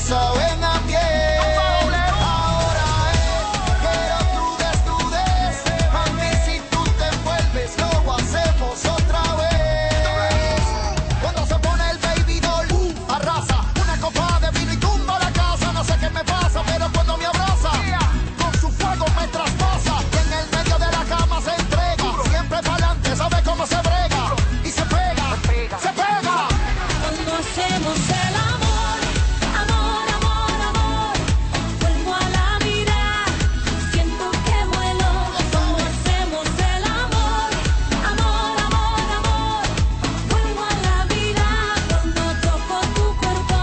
saben a miel. Ahora quiero tu desnudez. Mami, si tú te envuelves, lo hacemos otra vez. Cuando se pone el baby doll, arrasa. Una copa de vino y tumba la casa. No sé qué me pasa, pero cuando me abraza, con su fuego me traspasa. Y en el medio de la cama se entrega. Siempre pa'lante, sabe cómo se brega. Y se pega, se pega. Cuando hacemos el amor, amor, amor, amor, vuelvo a la vida, siento que vuelo. Cuando hacemos el amor, amor, amor, amor, vuelvo a la vida cuando toco tu cuerpo.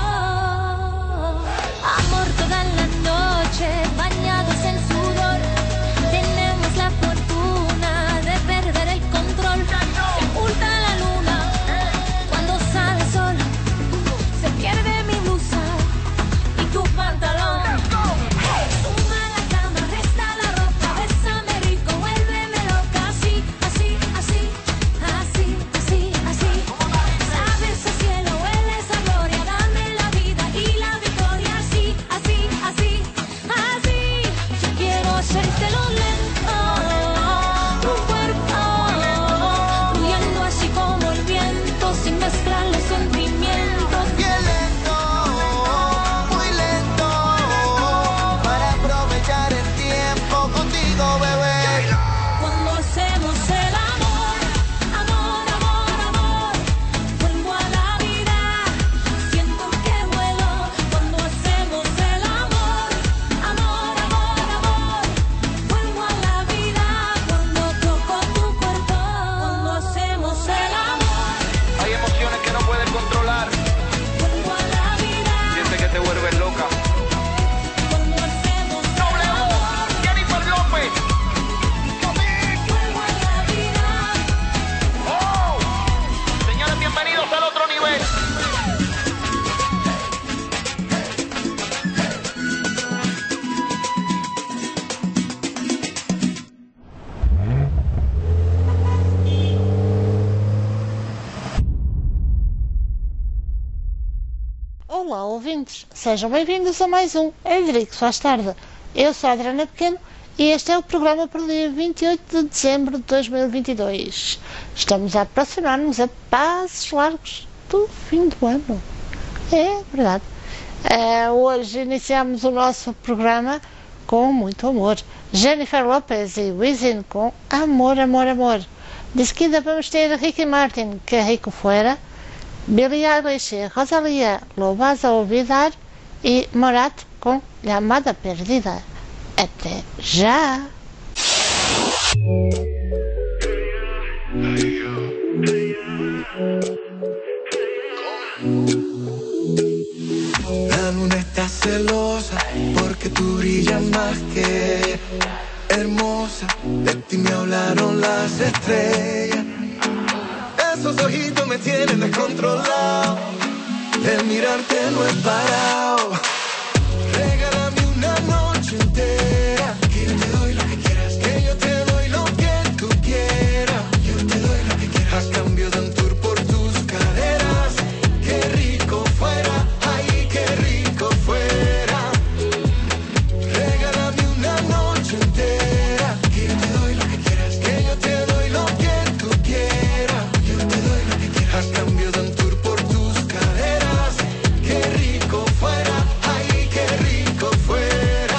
Amor toda la noche, bañados en sudor, tenemos la fortuna de perder el control. Se oculta la luna cuando sale el sol, se pierde mi blusa y tu pantalón. Suma la cama, resta la ropa, bésame rico, vuélveme loca, así, así, así, así, así, así. Sabes a cielo, hueles a gloria, dame la vida y la victoria, así, así, así, así. Yo quiero hacértelo lento, tu cuerpo, fluyendo así como el viento, sin mezclar los sentimientos. Bien lento, muy lento, para aprovechar el tiempo contigo, bebé. Cuando hacemos el amor, amor, amor, amor, vuelvo a la vida, siento que vuelo. Cuando hacemos el amor, amor, amor, amor, vuelvo a la vida cuando toco tu cuerpo. Cuando hacemos el amor, Hay emociones que no puedes controlar. vuelvo a la vida. Sientes que te vuelves loca. Cuando hacemos el amor, Jennifer López. vuelvo a la vida. Oh. Señores, bienvenidos al otro nivel. Olá, ouvintes, sejam bem-vindos a mais um Edrico Faz Tarde. Eu sou a Adriana Pequeno e este é o programa para o dia 28 de dezembro de 2022. Estamos a aproximar-nos a passos largos do fim do ano. É verdade. Hoje iniciamos o nosso programa com muito amor. Jennifer Lopez e Wisin com Amor, Amor, Amor. De seguida vamos ter Ricky Martin, que rico fuera, Billie Eilish, Rosalía, Lo Vas a Olvidar e Morat com Llamada Perdida. Até já! La luna está celosa porque tú brillas más que hermosa. De ti me hablaron las estrellas. Esos ojitos me tienen descontrolado. El mirarte no he parado. Regálame una noche entera, que yo te doy lo que quieras, que yo te doy lo que tú quieras. Yo te doy lo que quieras a cambio de un tour por tus caderas. Qué rico fuera, ay, qué rico fuera. Regálame una noche entera, que yo te doy lo que quieras, que yo te doy lo que tú quieras. Yo te doy lo que quieras a cambio de un tour por tus caderas. Qué rico fuera, ay, qué rico fuera.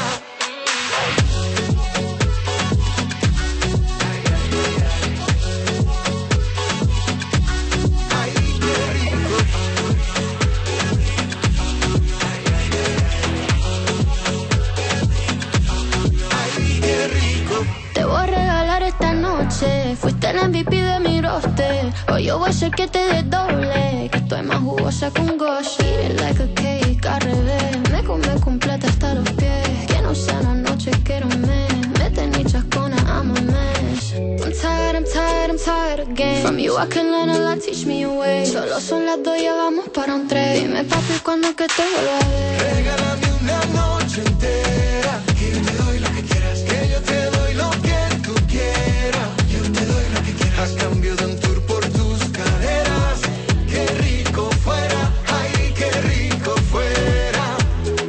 Ay, qué rico. Ay, qué rico. Te voy a regalar esta noche, fuiste el MVP de mi roster. Hoy yo voy a hacer que te desdoble, que estoy más jugosa que un gosh. Eat it like a cake, al revés, me come completa hasta los pies. Que no sea una noche, quiero un mes. Me tenés chascona, I'm a mess. I'm tired, I'm tired, I'm tired again. From you I can learn a lot, teach me a way. Solo son las 2, ya vamos para un 3. Dime papi, ¿cuándo que te vuelva a ver? Regálame una noche entera, que yo te doy lo que quieras, que yo te doy lo que tú quieras. Yo te doy lo que quieras a cambio de un tour por tus caderas. Qué rico fuera, ay, qué rico fuera.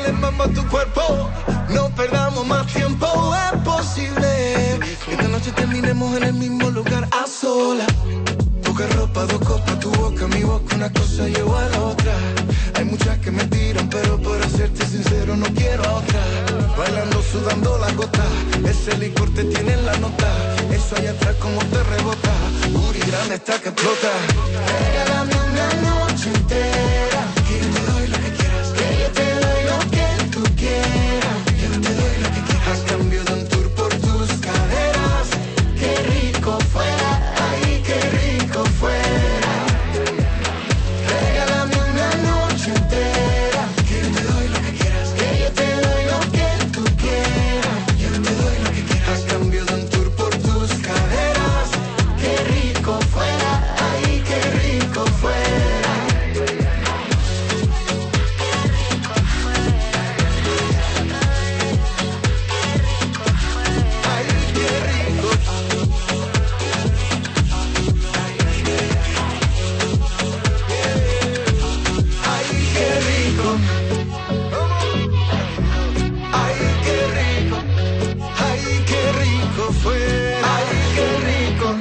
el mambo a tu cuerpo. No perdamos más tiempo, es posible que esta noche terminemos en el mismo lugar a solas. Poca ropa, dos copas, tu boca, mi boca, una cosa lleva a la otra. Hay muchas que me tiran, pero por serte sincero no quiero a otra. Bailando, sudando la gota, ese licor te tiene en la nota. Eso allá atrás como te rebota, Uri grande está que explota. Regálame una noche entera, que yo te doy lo que quieras, que yo te doy lo que tú quieras, que yo te doy lo que quieras. A cambio de un tour por tus caderas, qué rico fuera, ay, qué rico fuera. Regálame una noche entera, que yo te doy lo que quieras, que yo te doy lo que tú quieras, yo te doy lo que quieras. A cambio de un tour por tus caderas, qué rico fuera, ay, qué rico fuera. Ay, qué rico. Ay, qué rico. Ay, qué rico. Ay, qué rico fuera. Ay, qué rico.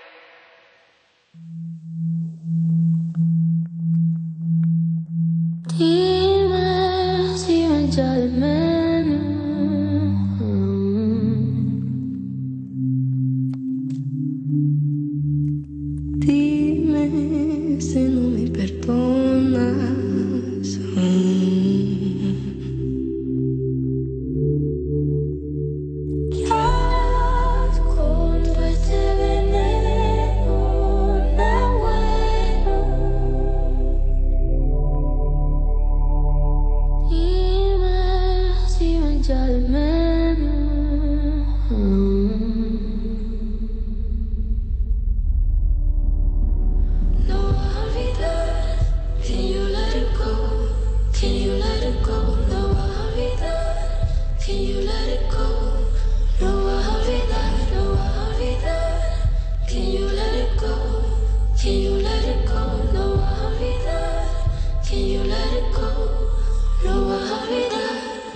Dime si me echa de menos. Dime si no me perdonas. ¿Qué harás con todo este veneno? No bueno. Dime si me echa de menos. No vas a olvidar. Can you let it go? Can you let it go? No vas a olvidar. Can you let it go? No vas a olvidar. No vas a olvidar. Can you let it go? Can you let it go? No vas a olvidar. Can you let it go? No vas a olvidar.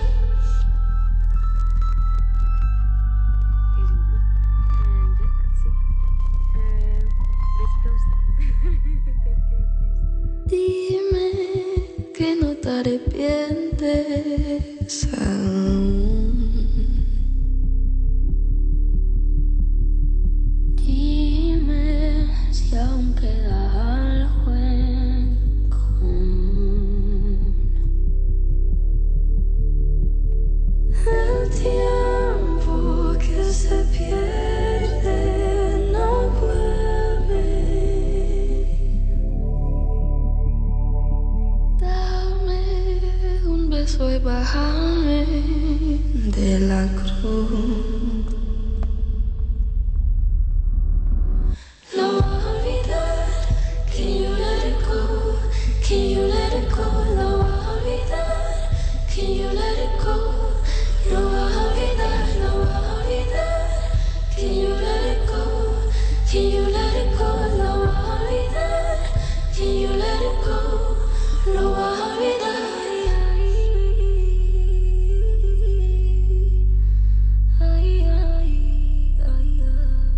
Dime que no te arrepientes aún. Dime si aún queda algo en común. El tiempo que se pierde no vuelve. Dame un beso y bájame de la cruz. No vas a olvidar. Can you let it go? Can you let it go? No vas a olvidar. Can you let it go? No vas a olvidar. No vas a olvidar. Can you let it go? Can you let it go? No vas a olvidar. Can you let it go? No vas a olvidar. Ay, ay, ay, ay.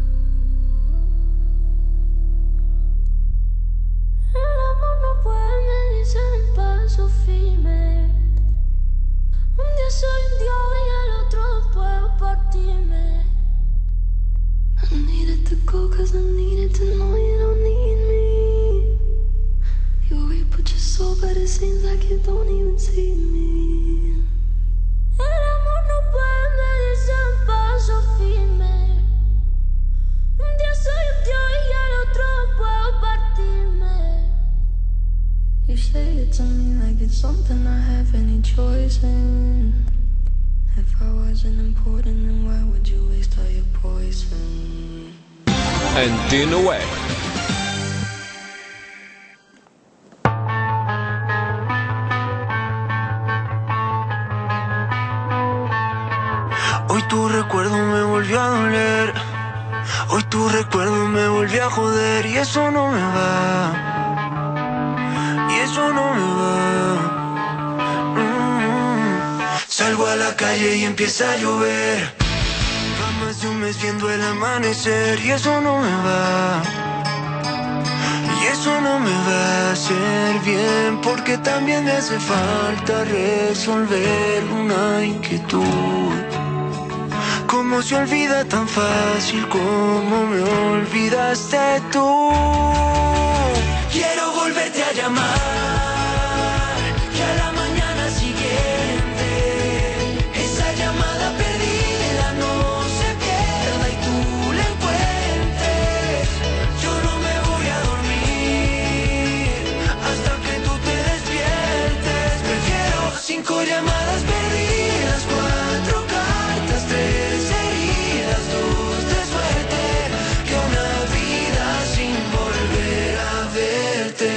El amor no puede medirse en paso firme. Un día soy un dios y el otro puedo partirme. I needed to go 'cause I needed to know you don't need me. You already put your soul, but it seems like you don't even see me. El amor no puede medirse en paso firme. Un día soy un dios y el otro puedo partirme. You say it to me like it's something I have any choice in. If I wasn't important, then why would you waste all your poison? And in a way. Hoy tu recuerdo me volvió a doler. Hoy tu recuerdo me volvió a joder. Y eso no me va. Y eso no me va. Salgo a la calle y empieza a llover. Va más de un mes viendo el amanecer y eso no me va. Y eso no me va a hacer bien, porque también me hace falta resolver una inquietud. ¿Cómo se olvida tan fácil como me olvidaste tú? Quiero volverte a llamar, que a la mañana siguiente esa llamada perdida no se pierda y tú la encuentres. Yo no me voy a dormir hasta que tú te despiertes. Prefiero 5 llamadas perdidas, 4 cartas, 3 heridas, 2 de suerte, que una vida sin volver a verte.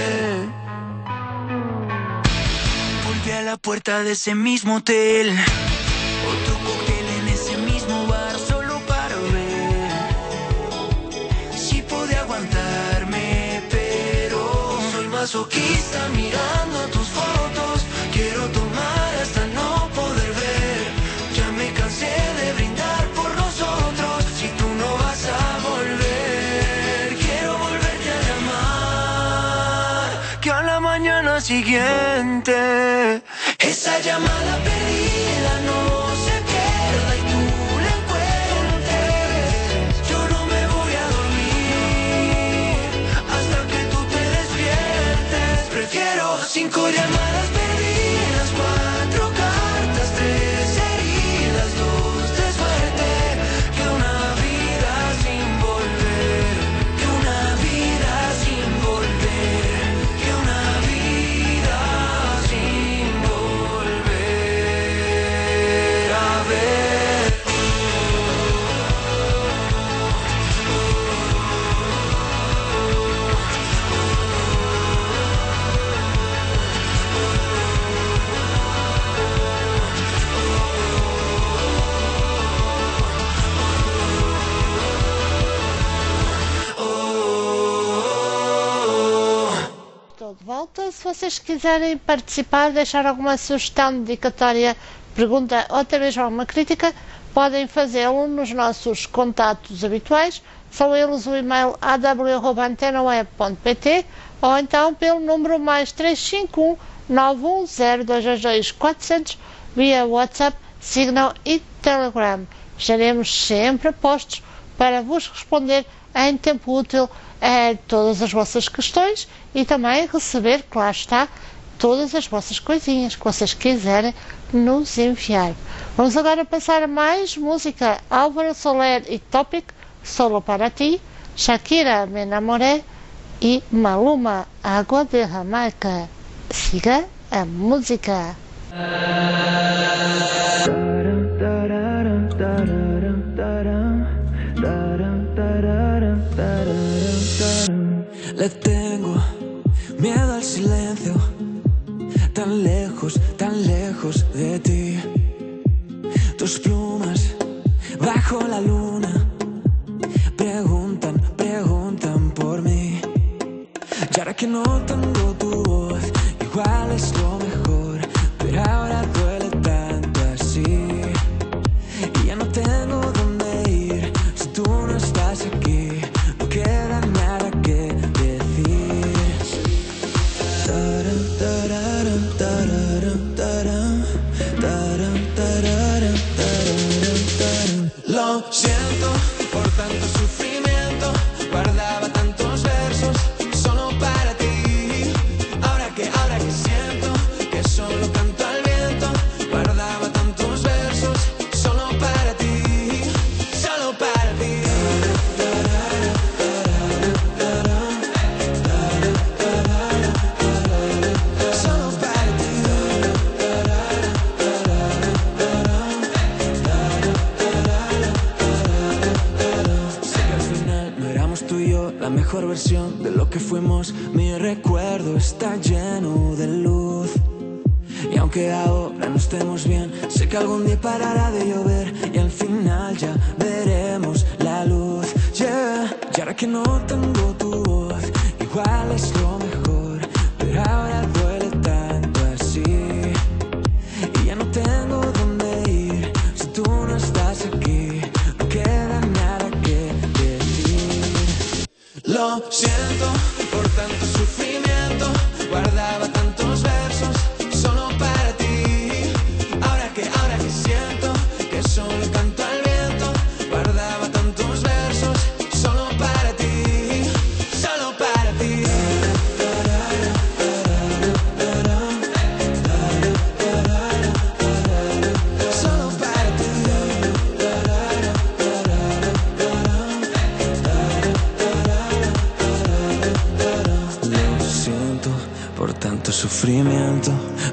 Volví a la puerta de ese mismo hotel, otro cóctel en ese mismo bar, solo para ver si pude aguantarme, pero soy masoquista mirando tus fotos. Quiero tomar hasta no poder ver. Ya me cansé de brindar por nosotros. Si tú no vas a volver, quiero volverte a llamar, que a la mañana siguiente esa llamada perdida no se pierda y tú la encuentres. Yo no me voy a dormir hasta que tú te despiertes. Prefiero 5 llamadas perdidas, 4 cartas, 3 heridas, 2 de suerte, que una vida sin volver, que una vida sin volver, que una vida sin volver a ver. Estou de volta. Se vocês quiserem participar, deixar alguma sugestão, dedicatória, pergunta ou até mesmo alguma crítica, podem fazê-lo nos nossos contatos habituais. São eles o e-mail aw@antenaweb.pt ou então pelo número mais 351 910 400 via WhatsApp, Signal e Telegram. Estaremos sempre a postos para vos responder em tempo útil a todas as vossas questões e também receber, claro está, todas as vossas coisinhas que vocês quiserem nos enviar. Vamos agora passar a mais música. Álvaro Soler e Topic, Solo para ti, Shakira, Me Enamoré e Maluma, Água de Jamaica. Siga a música. Le tengo miedo al silencio, tan lejos de ti. Tus plumas bajo la luna preguntan por mí. Y ahora que no tengo tu voz, igual es lo mejor, pero ahora duele tanto así. Y ya no tengo dónde ir si tú no estás aquí. No queda nada que decir. Taran, tararan, tararan, taran, taran, tararan, tararan, taran. Lo siento por tanto sufrimiento, guardaba tantos versos solo para ti. Ahora que siento que solo canto al viento, guardaba tantos versos solo para ti, solo para ti. Solo para ti. Sé que al final no éramos tú y yo la mejor versión de lo que fuimos. Mi recuerdo está lleno de luz. Y aunque ahora no estemos bien, sé que algún día parará de llover y al final ya veremos la luz. Yeah. Y ahora que no tengo tu voz, igual es lo mejor, pero ahora duele tanto así. Y ya no tengo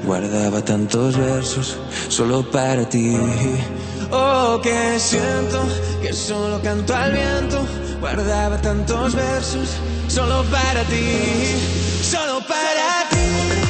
guardaba tantos versos solo para ti. Oh, que siento que solo canto al viento, guardaba tantos versos solo para ti, solo para ti.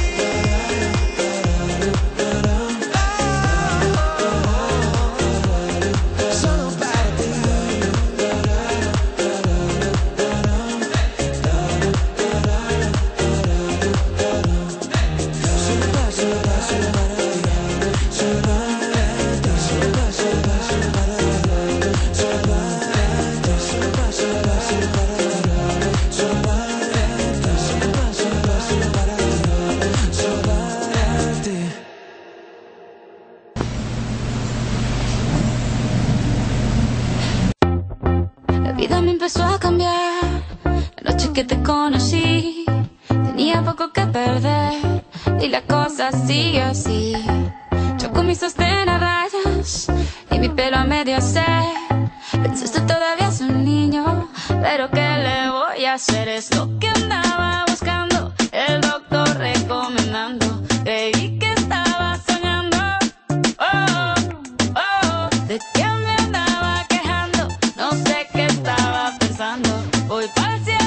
Que te conocí, tenía poco que perder y la cosa sigue así. Yo con mis sostén a rayas y mi pelo a medio hacer. Pensaste todavía es un niño, pero ¿qué le voy a hacer? Es lo que andaba buscando, el doctor recomendando. Creí que estaba soñando, oh, oh, de que me andaba quejando. No sé qué estaba pensando, voy para el cielo.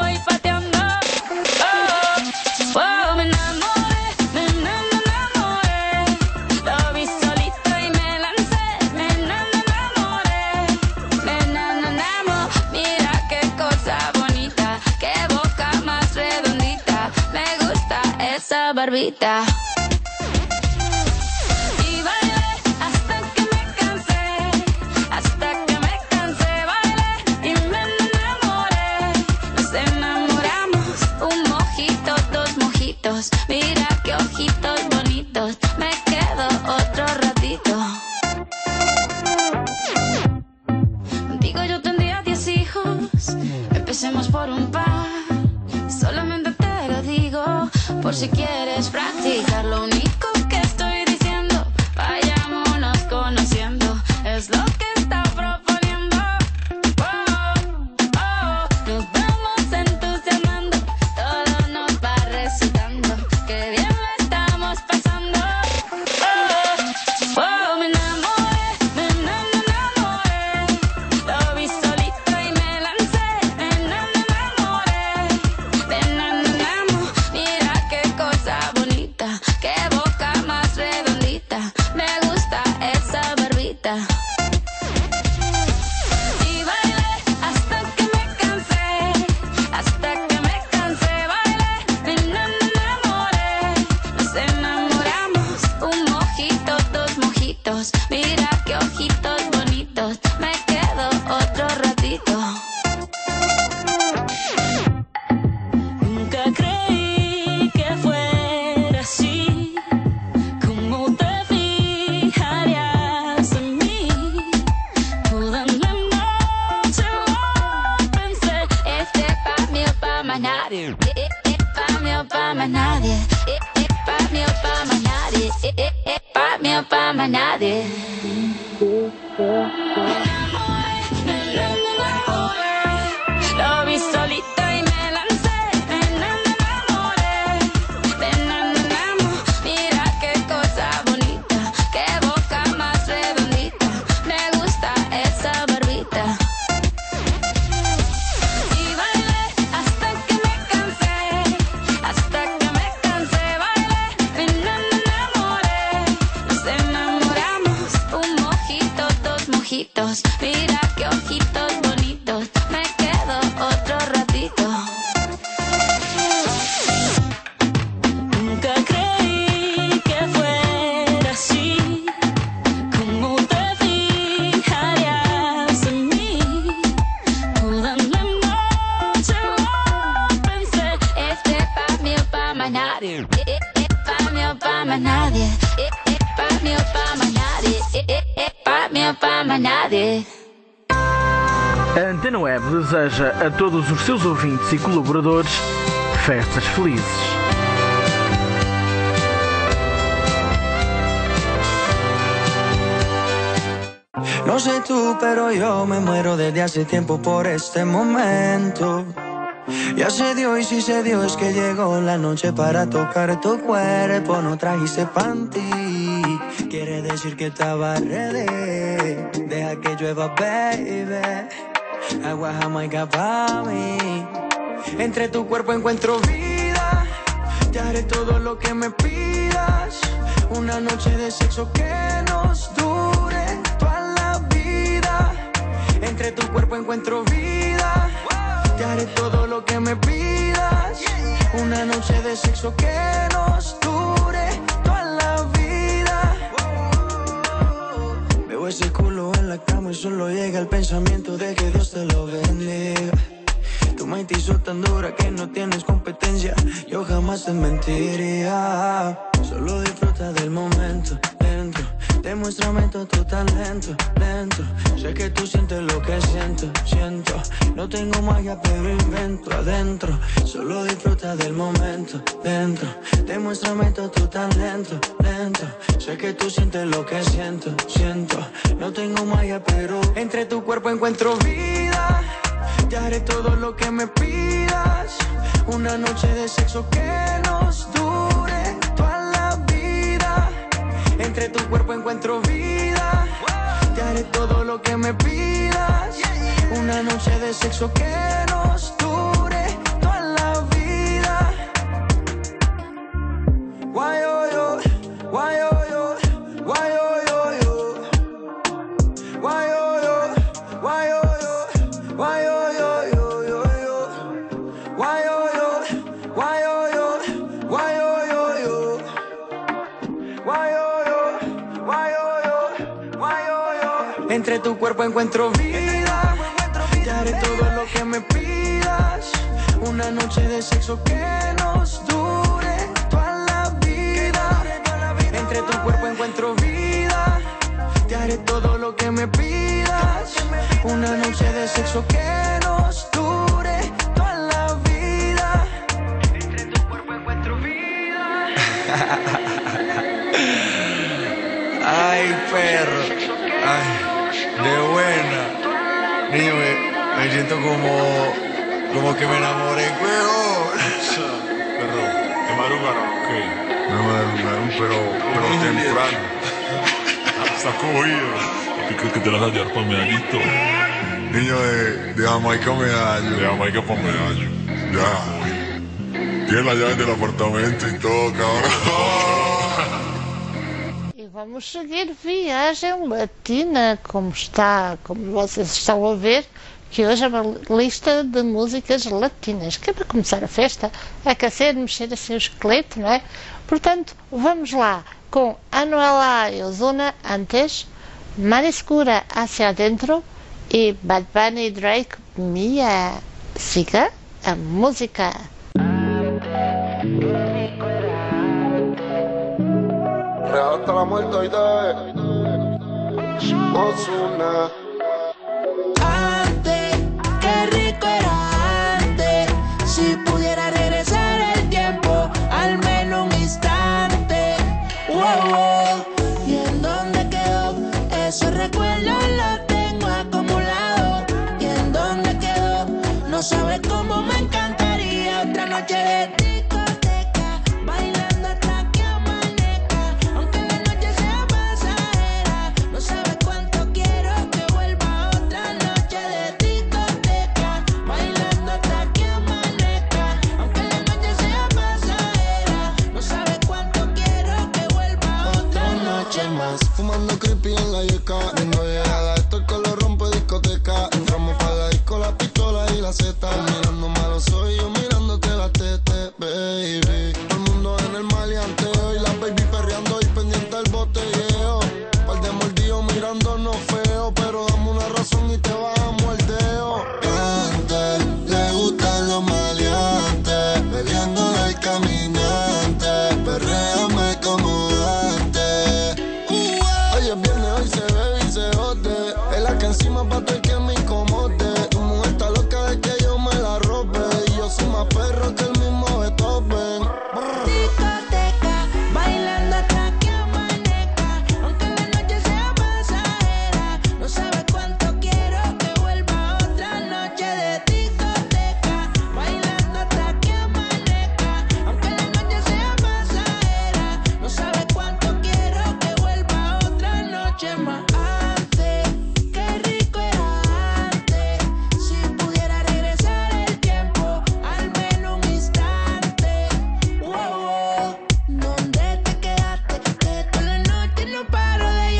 Barbita. Y bailé hasta que me cansé, bailé y me enamoré. Nos enamoramos, un mojito, dos mojitos. Mira qué ojitos bonitos, me quedo otro ratito. Contigo yo tendría 10 hijos, empecemos por un par. Solamente te lo digo, por si quieres practicar. Lo único que estoy diciendo, vayámonos conociendo, es lo que está proponiendo. Oh, oh, nos vamos entusiasmando, todo nos va resultando, que bien lo estamos pasando. Oh, oh, me enamoré, lo vi solito y me lancé, me enamoré, mira qué cosa bonita, qué boca más redondita, me gusta esa barbita. Y bailé hasta que me cansé, bailé, me enamoré. Nos enamoramos, un mojito, dos mojitos, mira qué ojitos bonitos, me quedo otro ratito. Nunca creí que fuera así, cómo te fijarías en mí. Toda la noche lo pensé, este pa' mí o pa' más nadie, pa' mí o pa' más nadie, pa' mí o pa' más nadie, pa' mí o pa' más nadie. Me enamoré, lo vi solito y me lancé, me enamoré, mira qué cosa bonita, qué boca más redondita, me gusta esa barbita. Y bailé hasta que me cansé, bailé, me enamoré. Nos enamoramos, un mojito, dos mojitos, mira qué ojitos bonitos, me quedo otro ratito. Nunca creí que fuera así, cómo te fijarías en mí. Toda la noche lo pensé, este pa' mí o pa' más nadie, pa' mí o pa' más nadie, pa' mí o pa' más nadie, pa' mí o pa' más nadie. A Antena Web deseja a todos os seus ouvintes e colaboradores festas felizes. No sé tú, pero yo me muero desde hace tiempo por este momento. Ya se dio y si se dio es que llegó la noche para tocar tu cuerpo. No trajiste panty, quiere decir que estaba ready. Deja que llueva, baby. Agua jamaica pa' mí. Entre tu cuerpo encuentro vida. Te haré todo lo que me pidas. Una noche de sexo que nos dure toda la vida. Entre tu cuerpo encuentro vida. Te haré todo lo que me pidas. Una noche de sexo que nos dure toda la vida. Veo ese culo en la cama y solo llega el pensamiento de que Dios te lo bendiga. Tu mente hizo tan dura que no tienes competencia. Yo jamás te mentiría. Solo disfruta del momento dentro. Demuéstrame todo tu talento dentro. Sé que tú sientes lo que siento. No tengo magia pero invento adentro. Solo disfruta del momento dentro. Demuéstrame todo tu talento dentro. Sé que tú sientes lo que siento. No tengo magia pero entre tu cuerpo encuentro vida. Te haré todo lo que me pidas. Una noche de sexo que nos dure toda la vida. Entre tu cuerpo encuentro vida. Te haré todo lo que me pidas. Una noche de sexo que nos dure toda la vida. Why oh yo, why oh yo, why oh yo yo. Why oh yo, why oh yo, why oh yo yo yo yo. Why oh yo, why oh yo, why oh yo yo. Why oh yo, why oh yo, why oh yo. Entre tu cuerpo encuentro vida. Te haré todo lo que me pidas. Una noche de sexo que nos dure toda la vida. Entre tu cuerpo encuentro vida. Te haré todo lo que me pidas. Una noche de sexo que nos dure toda la vida. Entre tu cuerpo encuentro vida. Ay, perro. Ay, de buena. Niño, me siento como que me enamoré, weón. Perro, ¿te madrugaron? Ok. Me madrugaron, pero temprano. Está cogido. ¿Tú crees que te las vas a llevar para Medallito? Niño de Jamaica Medallo. De Jamaica para Medallo. Ya. Tiene las llaves del apartamento y todo, cabrón. E vamos seguir viagem latina, como vocês estão a ver, que hoje é uma lista de músicas latinas, que é para começar a festa, aquecer, mexer assim o esqueleto, não é? Portanto, vamos lá com Anuela e Ozuna antes, Mar Escura Hacia Adentro e Bad Bunny e Drake Mia. Siga a música. Real hasta la muerte hoy de Ozuna. Antes, qué rico era antes. Si pudiera regresar el tiempo, al menos un instante. Wow. ¿Y en dónde quedó? Esos recuerdos los tengo acumulados. ¿Y en dónde quedó? No sabes cómo me encantaría otra noche de discoteca, bailando hasta que amanezca. Aunque la noche sea pasajera, no sabes cuánto quiero que vuelva otra noche de discoteca, bailando hasta que amanezca. Aunque la noche sea pasajera, no sabes cuánto quiero que vuelva otra noche más. Fumando creepy en la yeca, viendo llegada, esto el color rompe discoteca. Entramos para la disco, la pistola y la zeta. Mirando malo soy yo, mirándote la tete, baby. Todo el mundo en el maleanteo y la baby perreando y pendiente al botelleo. Par de mordidos mirándonos feo, pero dame una razón y te bajamos el dedo. Antes le gustan los maleantes, bebiendo del caminante, perréame como antes. Hoy es viernes, hoy se bebe y se jode. Es la que encima pa' todo el que me incomode. Tu mujer está loca de que yo me la robe. Y yo soy más perro que el mismo Beethoven. Discoteca, bailando hasta que amanezca.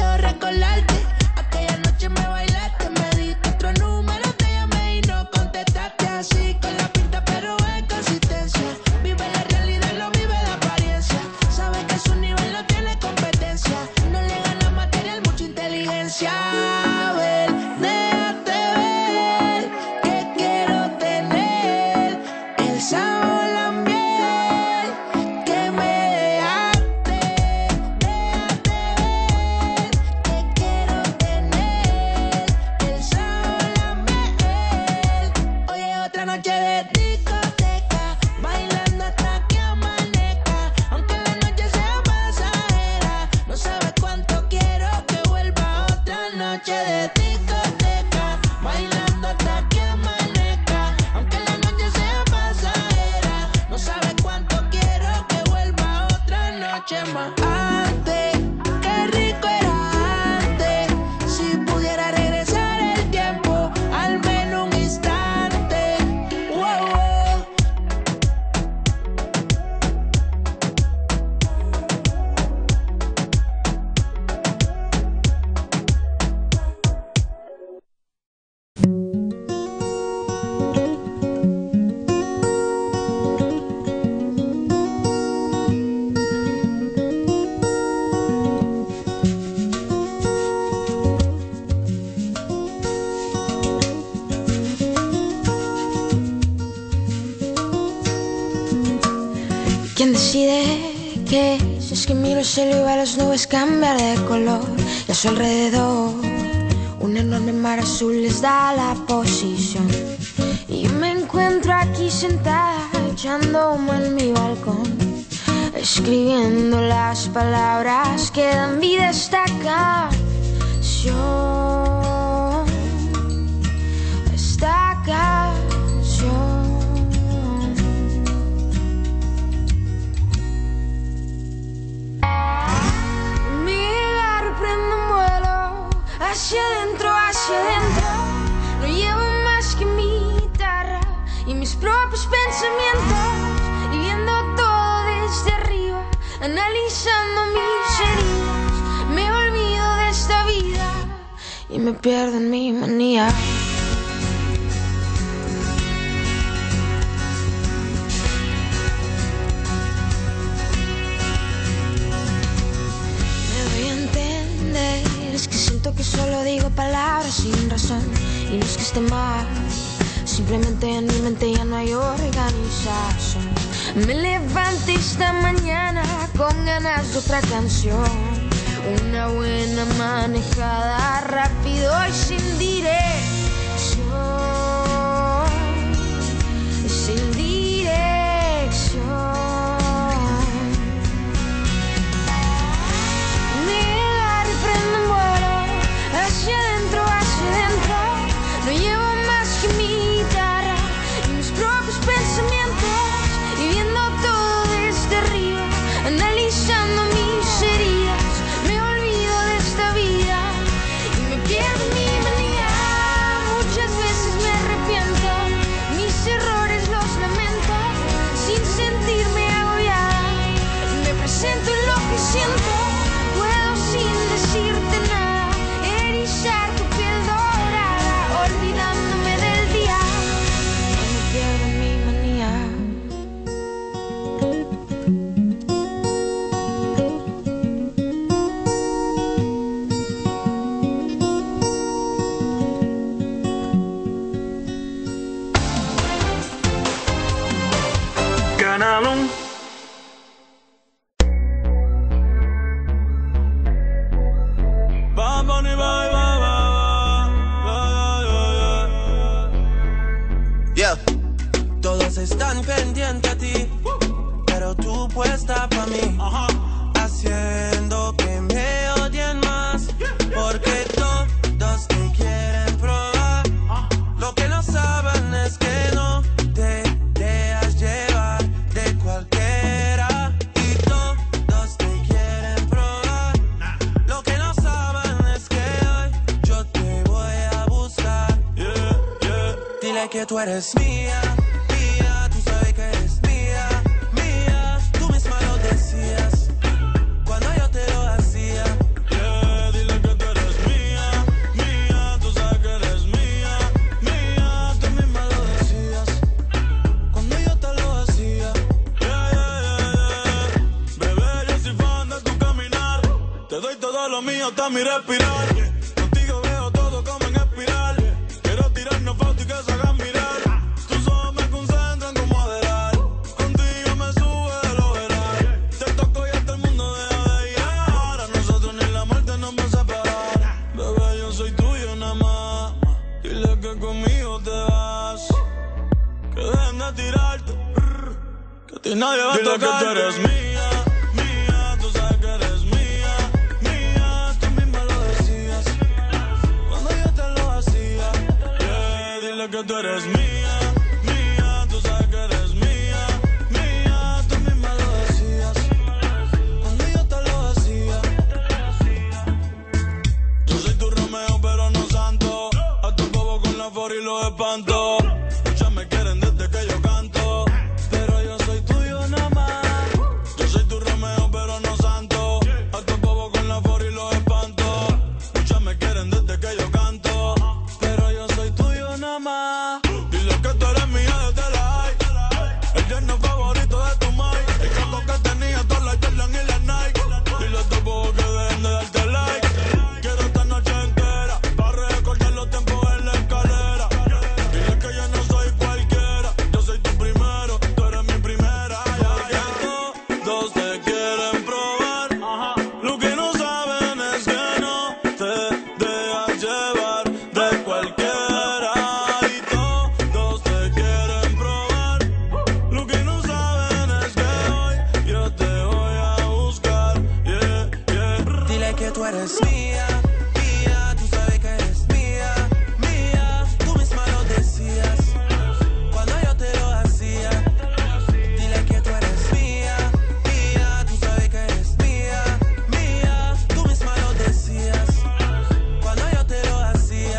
olvido recordarte. Aquella noche me bailaste, me diste otro número, te llamé y no contestaste. Así con la pinta pero en consistencia. Vive la realidad, lo vive de apariencia. Sabe que su nivel no tiene competencia. No le gana material, mucha inteligencia. A ver, déjate ver que quiero tener el sabor, la miel que me dejaste. Déjate ver que quiero tener el sabor, la miel. Hoy es otra noche de discoteca, bailando hasta que amanezca. Aunque la noche sea pasajera, no sabes cuánto quiero que vuelva otra noche de discoteca, bailando hasta que amanezca. Aunque la noche sea pasajera, no sabes cuánto quiero que vuelva otra noche más. Antes, qué rico era antes. Si pudiera regresar el tiempo, al menos un instante. Wow, wow. ¿Quién decide que si es que miro el cielo y veo las nubes cambiar de color? Y a su alrededor un enorme mar azul les da la posición. Y me encuentro aquí sentada echando humo en mi balcón, escribiendo las palabras que dan vida a esta canción. Esta canción. Mi barro prende un vuelo hacia adentro, hacia adentro. No llevo más que mi guitarra y mis propios pensamientos, y viendo todo desde arriba, analizando mis heridas. Me olvido de esta vida y me pierdo en mi manía. Es que siento que solo digo palabras sin razón. Y no es que esté mal, simplemente en mi mente ya no hay organización. Me levanté esta mañana con ganas de otra canción, una buena manejada, rápido y sin dirección. Sin dirección. Hacia adentro, hacia adentro. No llevo más que mi guitarra y mis propios pensamientos, y viendo todo desde arriba, analizando mis heridas. Me olvido de esta vida y me pierdo en mi manía. Muchas veces me arrepiento, mis errores los lamento, sin sentirme agobiada. Me presento en lo que siento, puedo sin decirte nada. Tu piel dorada, olvidándome del día. No me pierdo en mi manía. Canalum. Todos están pendientes a ti, pero tú puesta pa' mí, haciendo que me odien más, porque todos te quieren probar. Lo que no saben es que no te dejas llevar de cualquiera, y todos te quieren probar. Lo que no saben es que hoy yo te voy a buscar. Dile que tú eres mía. Tú misma lo decías cuando yo te lo hacía. Dile gusta mi respirar. Contigo veo todo como en espiral. Quiero tirarnos fotos y que se hagan mirar. Tus ojos me concentran como adelar. Contigo me sube de lo veral. Te toco y hasta el mundo deja de llegar. A nosotros ni la muerte nos va a separar. Bebé, yo soy tuyo nada más. Dile que conmigo te vas. Que dejen de tirarte. Que a ti nadie va a tocar. Dile que tú eres mía, mía. Tú sabes que eres mía, mía. Tú misma lo decías cuando yo te lo hacía. Yeah, dile que tú eres mía, mía. Tú sabes que eres mía, mía. Tú misma lo decías cuando yo te lo hacía. Yo soy tu Romeo pero no santo. A tu bobo con la for y los espanto. Muchas me quieren desde que yo canto, pero yo soy tuyo nada más. Yo soy tu Romeo pero no santo. A tu bobo con la for y los espanto. Muchas me quieren desde que yo canto, pero yo soy tuyo nada más. Dile que tú eres mía desde la high. El yerno favorito de tu mai. El campo que tenía todas las Jordan y las Nike. Dile a tu bobo que dejen de darte like. Quiero esta noche entera para recordar los tiempos en la escalera. Dile que yo no soy cualquiera. Yo soy tu primero, tú eres mi primera. Ya todos te quieren probar. Lo que no saben es que no te dejas llevar de cualquiera. Y todos te quieren probar. Lo que no saben es que hoy yo te voy a buscar. Yeah, yeah. Dile que tú eres mía, mía. Tú sabes que eres mía, mía. Tú misma lo decías cuando yo te lo hacía. Dile que tú eres mía, mía. Tú sabes que eres mía, mía. Tú misma lo decías cuando yo te lo hacía.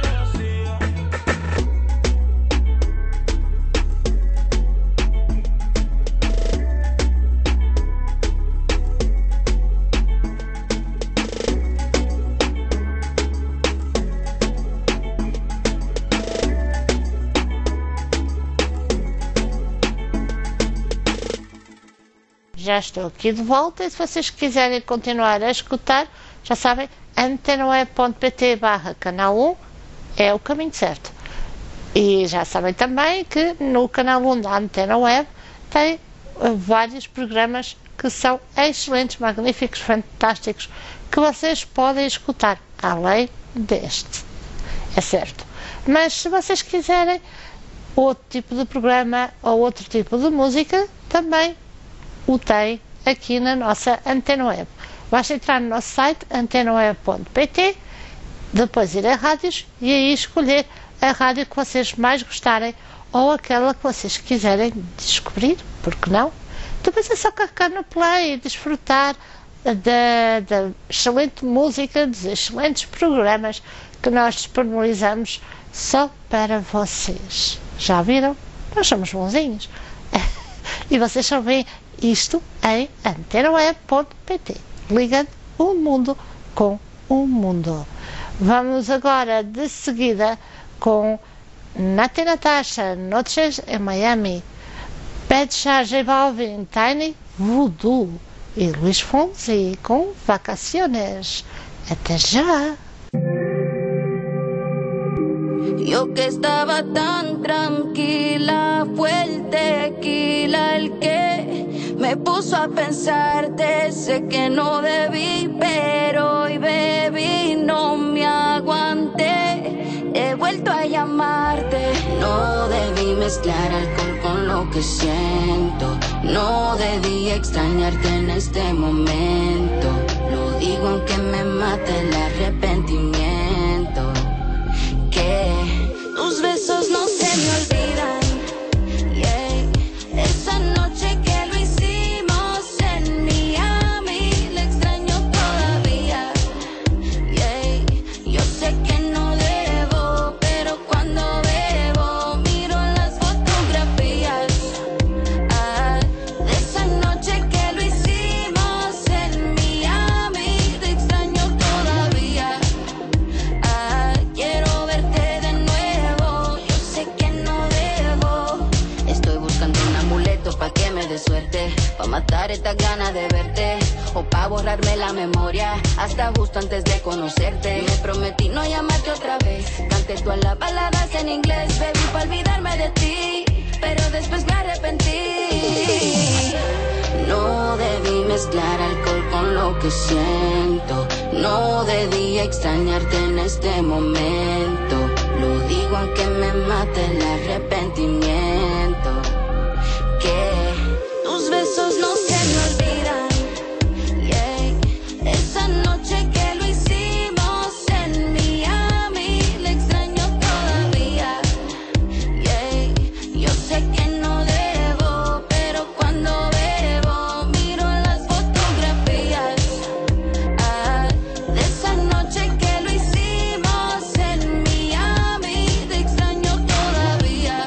Já estou aqui de volta e se vocês quiserem continuar a escutar, já sabem, antena.pt/canal 1 é o caminho certo. E já sabem também que no canal 1 da Antena Web tem vários programas que são excelentes, magníficos, fantásticos, que vocês podem escutar, além deste. É certo. Mas se vocês quiserem outro tipo de programa ou outro tipo de música, também o tem aqui na nossa Antena Web. Basta entrar no nosso site antenaweb.pt, depois ir a rádios e aí escolher a rádio que vocês mais gostarem ou aquela que vocês quiserem descobrir, porque não? Depois é só carregar no play e desfrutar da excelente música, dos excelentes programas que nós disponibilizamos só para vocês. Já viram? Nós somos bonzinhos. E vocês só veem isto em antenaweb.pt, ligando o mundo com o mundo. Vamos agora de seguida com Nati Natasha, Noches em Miami, Bad Charge Balvin, Tiny Voodoo e Luís Fonsi com Vacaciones. Até já! Yo que estaba tan tranquila, fue el tequila el que me puso a pensarte. Sé que no debí, pero hoy bebí, no me aguanté. He vuelto a llamarte. No debí mezclar alcohol con lo que siento. No debí extrañarte en este momento. Lo digo aunque me mate el arrepentimiento. Que tus besos no se me olvidan. Yeah. Esa noche que lo hicimos en Miami, le extraño todavía. Yeah. Yo sé que no debo, pero cuando bebo miro las fotografías. De esa noche que lo hicimos en Miami, te extraño todavía. o pa' borrarme la memoria. Hasta justo antes de conocerte me prometí no llamarte otra vez. Canté todas las baladas en inglés, baby, pa' olvidarme de ti, pero después me arrepentí. No debí mezclar alcohol con lo que siento. No debí extrañarte en este momento. Lo digo aunque me mate el arrepentimiento. Que tus besos no se me olvidan. Yeah. Esa noche que lo hicimos en Miami, le extraño todavía. Yeah. Yo sé que no debo, pero cuando bebo miro las fotografías. De esa noche que lo hicimos en Miami, te extraño todavía.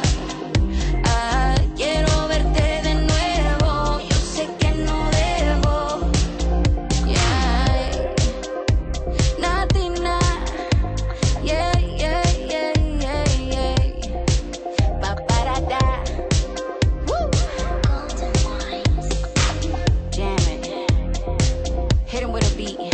Quiero verte de nuevo, yo sé que no debo. Yeah. Natina, yeah, yeah, yeah, yeah, yeah. Paparada. Woo. Jam it. Hit him with a beat.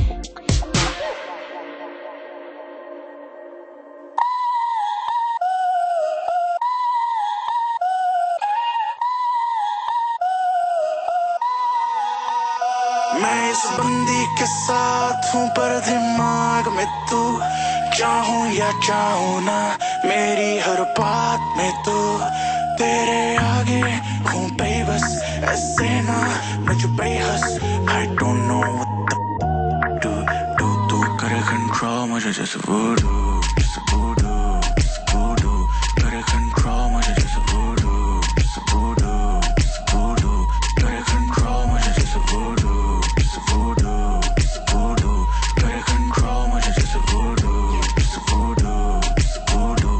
मैं इस बंदी के साथ हूँ पर दिमाग में तू, चाहूँ या चाहूँ ना मेरी हर बात में तू। तेरे आगे हूँ बेबस, ऐसे ना मुझे बेहस। I don't know what the do तू करे control मुझे जैसे voodoo, जैसे voodoo, जैसे voodoo। करे control मुझे जैसे voodoo, जैसे voodoo, जैसे voodoo। करे control मुझे जैसे voodoo, जैसे voodoo, जैसे voodoo। करे control मुझे जैसे voodoo, जैसे voodoo, जैसे voodoo।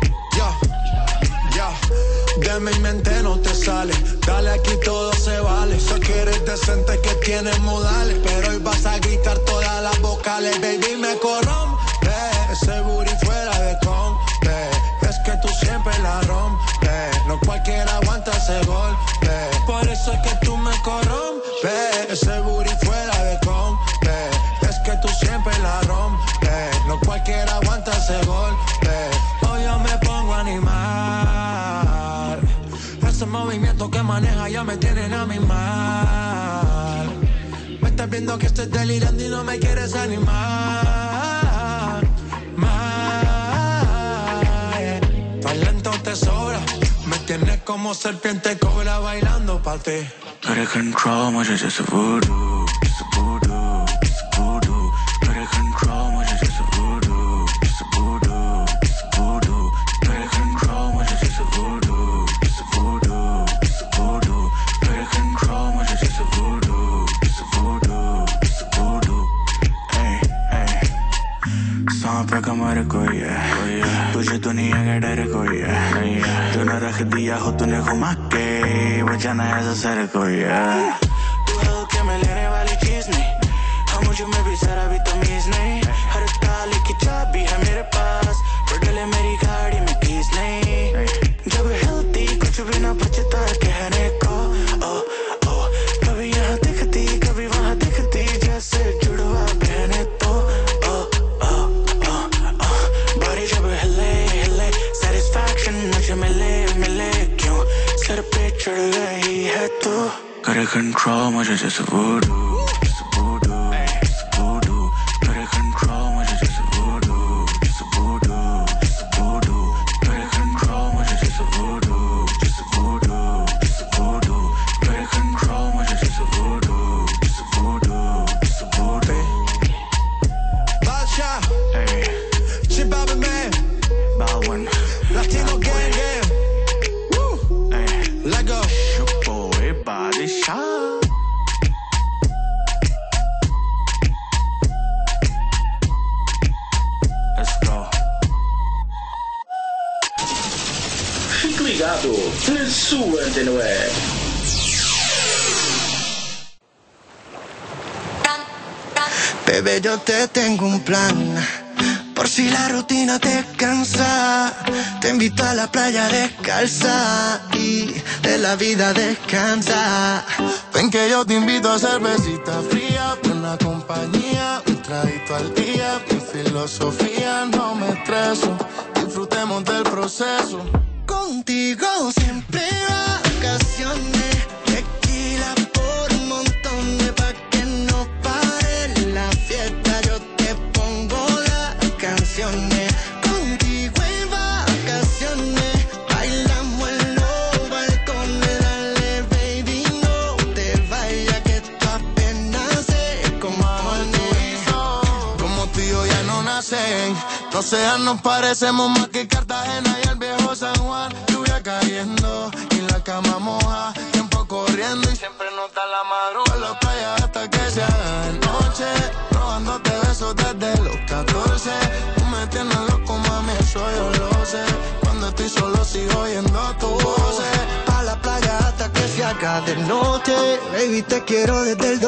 Ya, de mi mente no te sale. Dale, aquí todo se vale. Sé que eres decente, que tienes modales, pero hoy vas a gritar todas las vocales. Baby, me corrompe ese booty fuera de compte. Es que tú siempre la rompes, no cualquiera aguanta ese golpe. Por eso es que tú me corrompes, ese booty fuera de compte. Es que tú siempre la rompes, no cualquiera aguanta ese golpe. Hoy yo me pongo a animar, ese movimiento que maneja ya me tienen a mi mal. Me estás viendo que estoy delirando y no me quieres animar. Tan lento te sobra, me tienes como serpiente cobra bailando pa' ti. करे control मुझे जैसे voodoo, जैसे voodoo, जैसे voodoo। करे control मुझे जैसे voodoo, जैसे voodoo, जैसे voodoo। करे control मुझे जैसे voodoo, जैसे voodoo, जैसे voodoo। करे control मुझे जैसे voodoo, जैसे voodoo, जैसे voodoo। Hey, hey, सांप पे कमर कोई है, तुझे दुनिया का डर कोई है। तूने रख दिया हो तूने घुमा के, वो जाना ऐसा सर कोई है। तू है के मैं लेने वाली चीज नहीं, हाँ मुझे में भी जरा भी तमीज नहीं। हर ताले की चाबी है मेरे पास, पर डले मेरी गाड़ी में कीज नहीं। जब हिलती कुछ भी ना बचता कहने को। ओ ओ कभी यहाँ दिखती कभी वहाँ दिखती, जैसे जुड़वा बहने तो। ओ ओ ओ ओ बॉडी जब हिले हिले, सेटिस्फैक्शन मुझे मिले मिले क्यों, सर पे चढ़ गई है तू। करे कंट्रोल मुझे जैसे voodoo, जैसे voodoo, जैसे voodoo। करे कंट्रोल मुझे जैसे voodoo, जैसे voodoo, जैसे voodoo। करे कंट्रोल मुझे जैसे voodoo, जैसे voodoo, जैसे voodoo। करे कंट्रोल मुझे जैसे voodoo, जैसे voodoo, जैसे voodoo। Bacha, Chibabe man, Baldwin, Latino gang gang. Woo, let go. Your boy body shot. Let's go. Fique ligado na sua Antena Web. Bebé, yo te tengo un plan, por si la rutina te cansa. Te invito a la playa descalza y de la vida descansa. Ven que yo te invito a cervecita fría, buena compañía, un traguito al día. Mi filosofía, no me estreso, disfrutemos del proceso. Contigo siempre vacaciones, tequila por un montón de pa' que no pare la fiesta. Yo te pongo las canciones. Contigo en vacaciones, bailamos en los balcones. Dale baby, no te vayas que esto apenas se compone. Como tú y yo ya no nacen, no sean, nos parecemos más que Cartagena y el viejo San Juan. Lluvia cayendo y la cama moja, tiempo corriendo y siempre nota la madrugada. En la playa hasta que se haga de noche, robándote besos desde los 14. Tú me tienes loco, mami, eso yo lo sé. Cuando estoy solo sigo oyendo tu voz. Pa' la playa hasta que se haga de noche, baby, te quiero desde el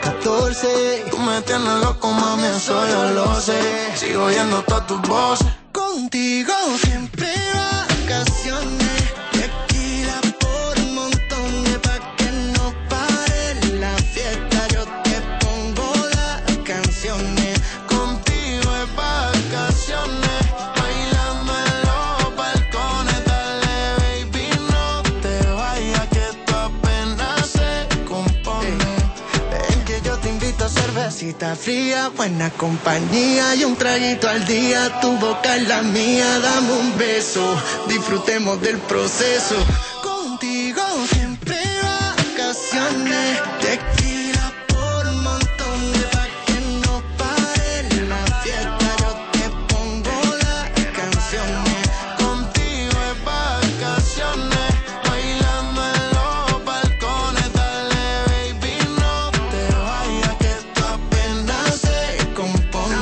2014. Tú me tienes loco, mami, eso yo lo sé. Sigo oyendo todas tus voces. Contigo siempre vacaciones, tequila por un montón de pa' que no pare la fiesta. Yo te pongo las canciones. Contigo es vacaciones, bailando en los balcones. Dale baby, no te vayas que esto apenas se compone. Ven que yo te invito a cervecita fría, buena compañía y un traguito al día. Tu boca es la mía, dame un beso, disfrutemos del proceso. Contigo siempre vacaciones, tequila por un montón de pa' que no pare la fiesta. Yo te pongo las canciones. Contigo es vacaciones, bailando en los balcones. Dale baby, no te vayas que esto apenas se compone.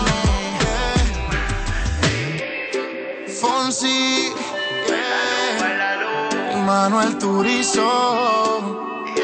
Fonsi, y Manuel Turizo.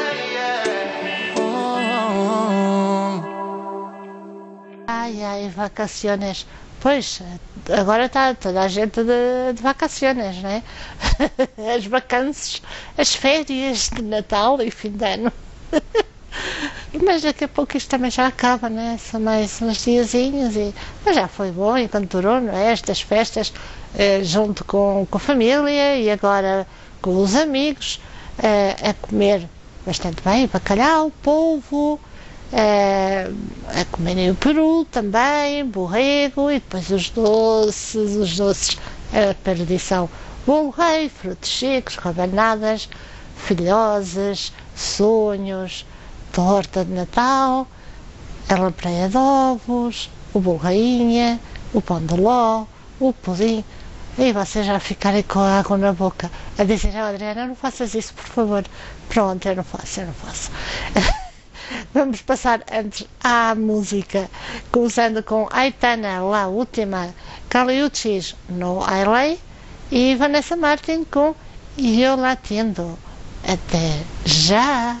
Ai, vacaciones. Pois, agora está toda a gente de vacaciones, não é? As vacances, as férias de Natal e fim de ano. Mas daqui a pouco isto também já acaba, né? São mais uns diazinhos, mas já foi bom enquanto durou, não é? Estas festas, junto com a família e agora com os amigos, a comer bastante bem, bacalhau, polvo, a comerem o peru também, borrego e depois os doces, a perdição, bolo rei, frutos secos, rabanadas, filhoses, sonhos, torta de Natal, a lampreia de ovos, o bolo rainha, o pão de ló, o pudim. E vocês já ficarem com a água na boca a dizer: Adriana, não faças isso, por favor. Pronto, eu não faço. Vamos passar antes à música, começando com Aitana, La Última, Kali Uchis, No Ailey, e Vanessa Martin com Yo Latiendo. Até já!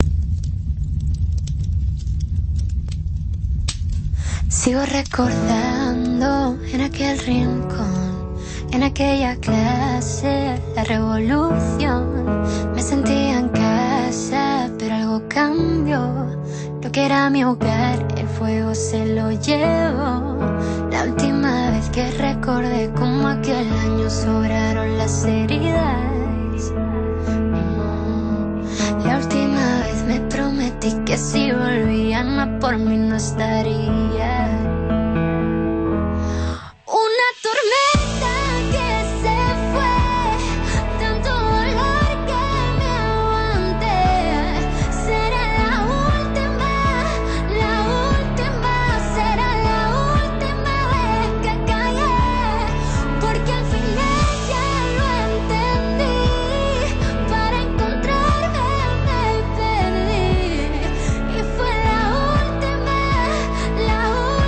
Sigo recordando en aquel rincón, en aquella clase, la revolución. Me sentía en casa, pero algo cambió. Lo que era mi hogar, el fuego se lo llevó. La última vez que recordé como aquel año sobraron las heridas. La última vez me prometí que si volvían a por mí no estaría. Una tormenta que se fue, tanto dolor que me aguanté. Será la última, será la última vez que callé. Porque al final ya lo entendí, para encontrarme me perdí. Y fue la última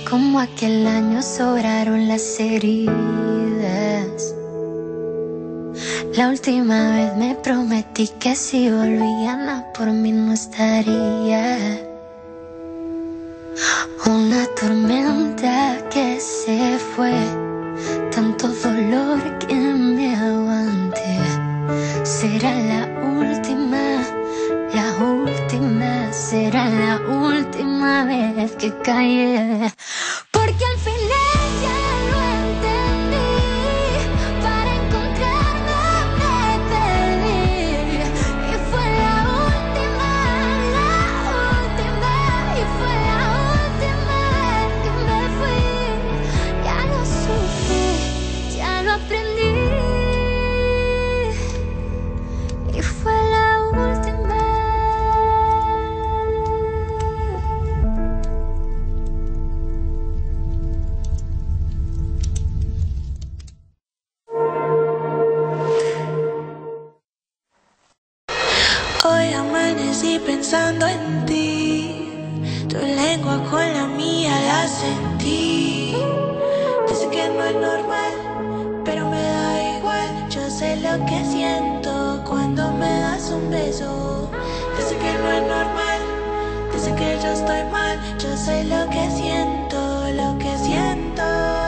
Como aquel año sobraron las heridas. La última vez me prometí que si volvían a por mí no estaría. Una tormenta que se fue, tanto dolor que me aguante. Será la última, será la última vez que cae. Porque al final ya lo entendí, para encontrarme me perdí. Y fue la última, y fue la última vez que me fui. Ya lo supe, ya lo aprendí. Y fue la última. Hoy amanecí pensando en ti, tu lengua con la mía la sentí. Dice que no es normal, pero me da igual. Yo sé lo que siento cuando me das un beso. Dice que no es normal, dice que yo estoy mal. Yo sé lo que siento, lo que siento.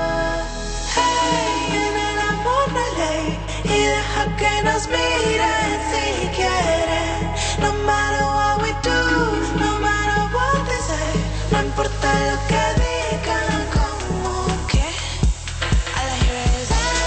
Hey, en el amor no hay ley, y deja que nos miren si quieren. No matter what we do, no matter what they say, no importa lo que digan, como que a la vez.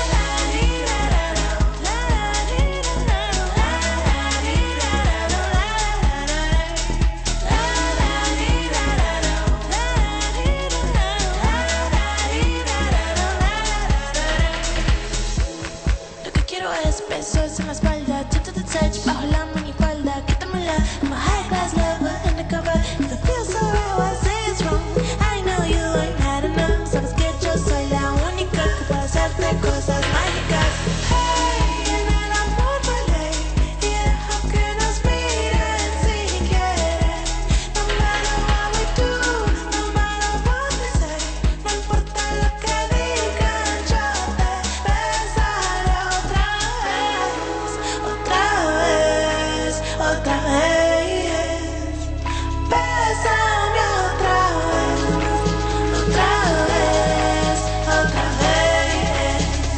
Lo que quiero es besos en la espalda, touch to the touch, bajo la minifalda, quítamela, my high class lover undercover. If it feels so real, I say it's wrong. I know you ain't had enough. Sabes que yo soy la única que puede hacerte cosas mágicas. Hey, en el amor no hay ley, y deja que nos miren si quieren. No matter what we do, no matter what they say, no importa lo que digan, yo te besaré otra vez, otra vez, otra vez. Bésame otra vez, otra vez, otra vez.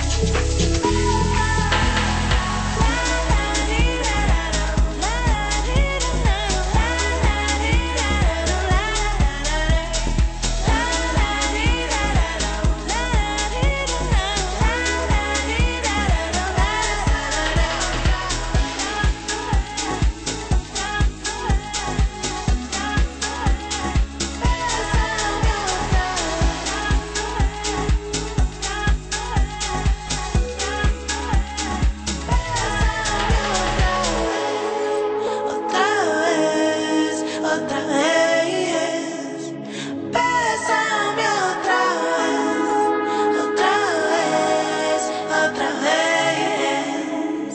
Otra vez, otra vez. Bésame otra vez, otra vez, otra vez.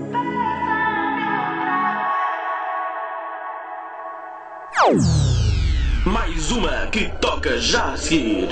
Mais uma que toca já a seguir.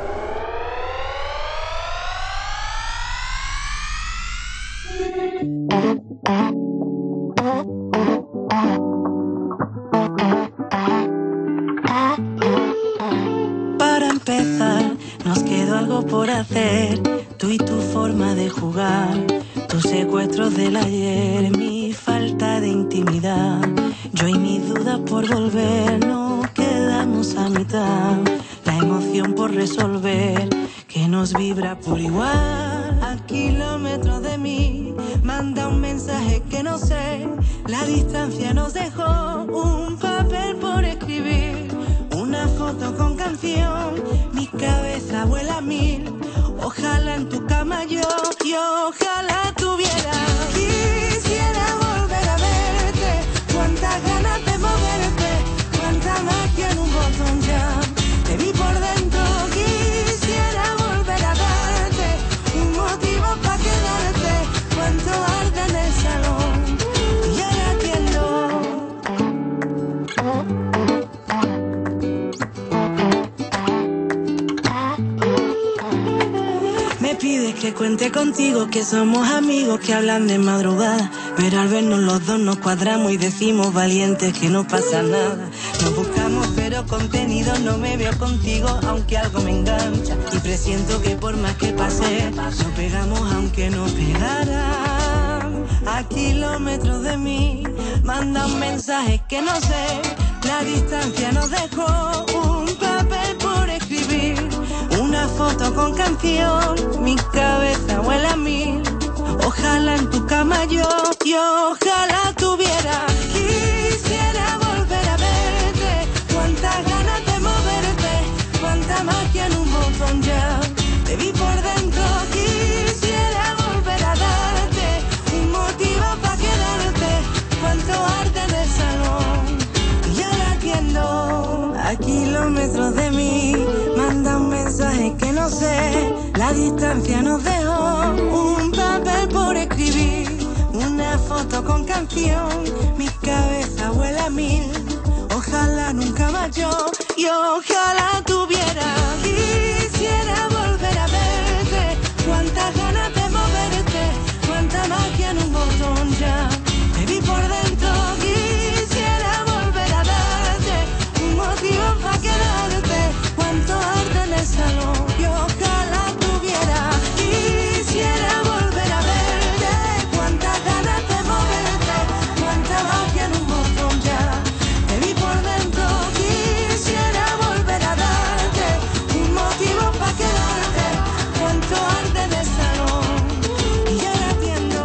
Para empezar, nos quedó algo por hacer. Tú y tu forma de jugar, tus secuestros del ayer, mi falta de intimidad. Yo y mis dudas por volver, nos quedamos a mitad. La emoción por resolver, que nos vibra por igual. A kilómetros de mí, manda un mensaje que no sé. La distancia nos dejó un papel por escribir. Una foto con canción, mi cabeza vuela a mil. Ojalá en tu cama yo, y ojalá tuviera. Quisiera volver a verte, cuántas ganas de moverte, cuánta magia en un botón ya. Te vi por dentro, quisiera volver a darte un motivo para quedarte, cuánto arde en el salón. Y ahora entiendo. que cuente contigo, que somos amigos que hablan de madrugada. Pero al vernos los dos nos cuadramos y decimos valientes que no pasa nada. Nos buscamos pero contenido no me veo contigo, aunque algo me engancha. Y presiento que por más que pase, nos pegamos aunque no pegaran. A kilómetros de mí, manda un mensaje que no sé. La distancia nos dejó un papel por escribir. Una foto con canción, mi cabeza huele a mil. Ojalá en tu cama yo ojalá tuviera. Quisiera volver a verte, cuántas ganas de moverte, cuánta magia en un botón ya. Te vi por dentro, quisiera volver a darte un motivo para quedarte, cuánto arte en el salón. Y yo la atiendo a kilómetros de mí, manda un mensaje que no sé. La distancia nos dejó un papel por escribir. Una foto con canción, mi cabeza huele a mil. Ojalá nunca más yo ojalá tuviera. Quisiera volver a verte, cuántas ganas de moverte, cuánta magia en un botón ya. Te vi por dentro, quisiera volver a darte un motivo para quedarte, cuánto arte en el salón. Y ojalá tuviera. Quisiera volver a verte, cuántas ganas de moverte, cuánta magia en un botón ya. Te vi por dentro, quisiera volver a darte un motivo para quedarte, cuánto arte en el salón. Y yo la atiendo,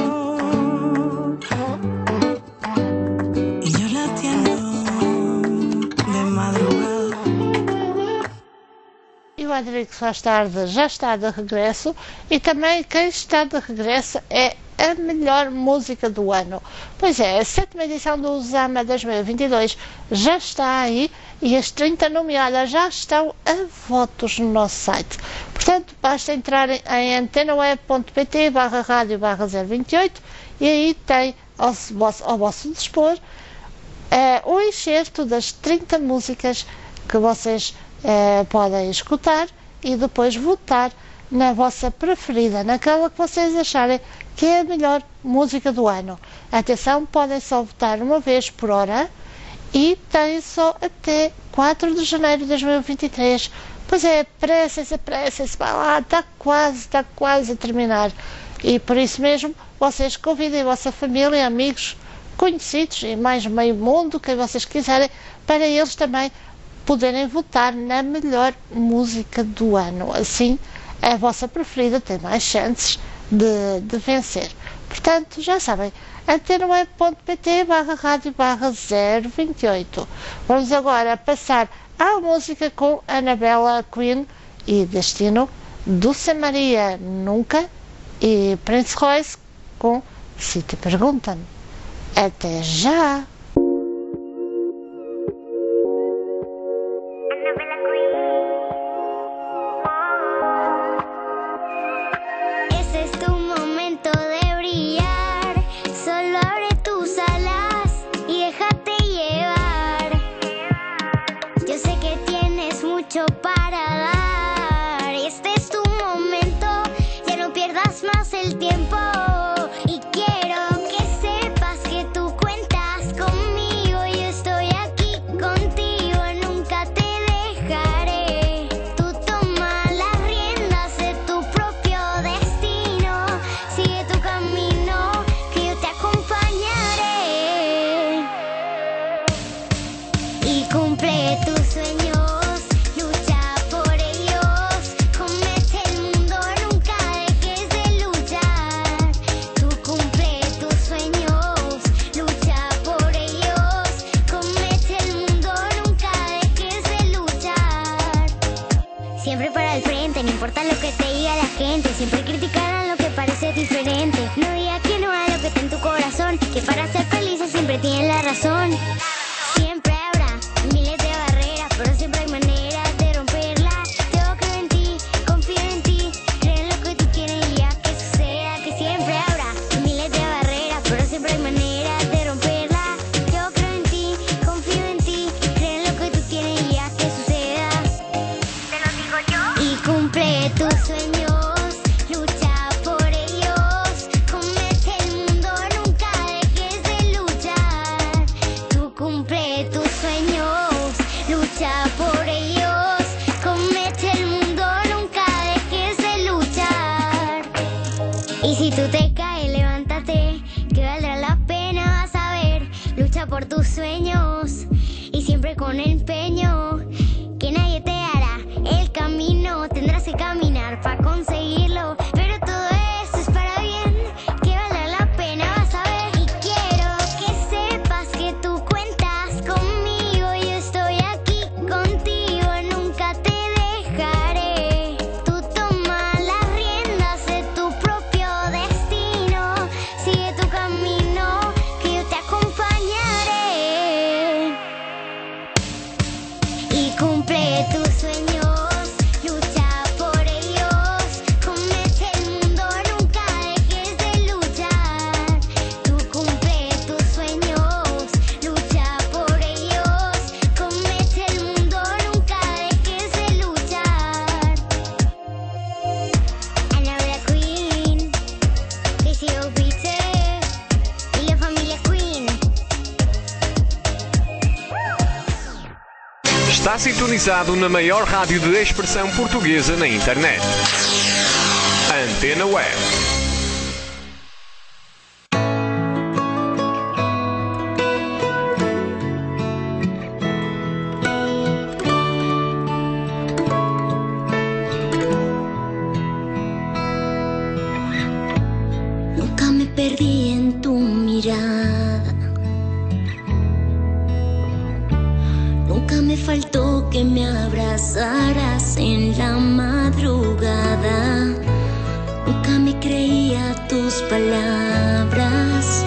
y yo la atiendo de madrugada. E o Rodrigo Faz Tarde já está de regresso, e também quem está de regresso é a melhor música do ano. Pois é, a 7ª edição do Zama 2022 já está aí e as 30 nomeadas já estão a votos no nosso site. Portanto, basta entrar em antenaweb.pt/radio/028 e aí tem ao vosso dispor o enxerto das 30 músicas que vocês podem escutar e depois votar na vossa preferida, naquela que vocês acharem que é a melhor música do ano. Atenção, podem só votar uma vez por hora e têm só até 4 de janeiro de 2023. Pois é, apressem-se, vai lá, está quase a terminar. E por isso mesmo, vocês convidem a vossa família, amigos, conhecidos e mais meio mundo, quem vocês quiserem, para eles também poderem votar na melhor música do ano. Assim, a vossa preferida tem mais chances de vencer. Portanto, já sabem, antenaweb.pt/radio/028. Vamos agora passar à música com Annabella Queen e Destino, Dulce Maria Nunca e Prince Royce com Se Te Perguntam. Até já! Para dar, este es tu momento, ya no pierdas más el tiempo y quiero que sepas que tú cuentas con Y si tú te caes, levántate, que valdrá la pena, vas a ver. Lucha por tus sueños y siempre con empeño, que nadie te hará el camino. Tendrás que caminar para conseguirlo, pero todo eso es para bien, que valdrá la pena, vas a ver. Y quiero que sepas que tú cuentas conmigo, yo estoy aquí contigo, nunca te dejaré. Tú toma las riendas de tu propio destino, sigue tu camino, que yo te acompañaré. Y cumple tus sueños, lucha por ellos, comete el mundo, nunca dejes de luchar. Tú cumple tus sueños, lucha por ellos, comete el mundo, nunca dejes de luchar. Ana la Queen, KCO Peter y la familia Queen. Está sintonizado na maior rádio de expressão portuguesa na internet. Antena Web. Nunca me perdí en tu mirada, nunca me faltó que me abrazaras en la madrugada, nunca me creía tus palabras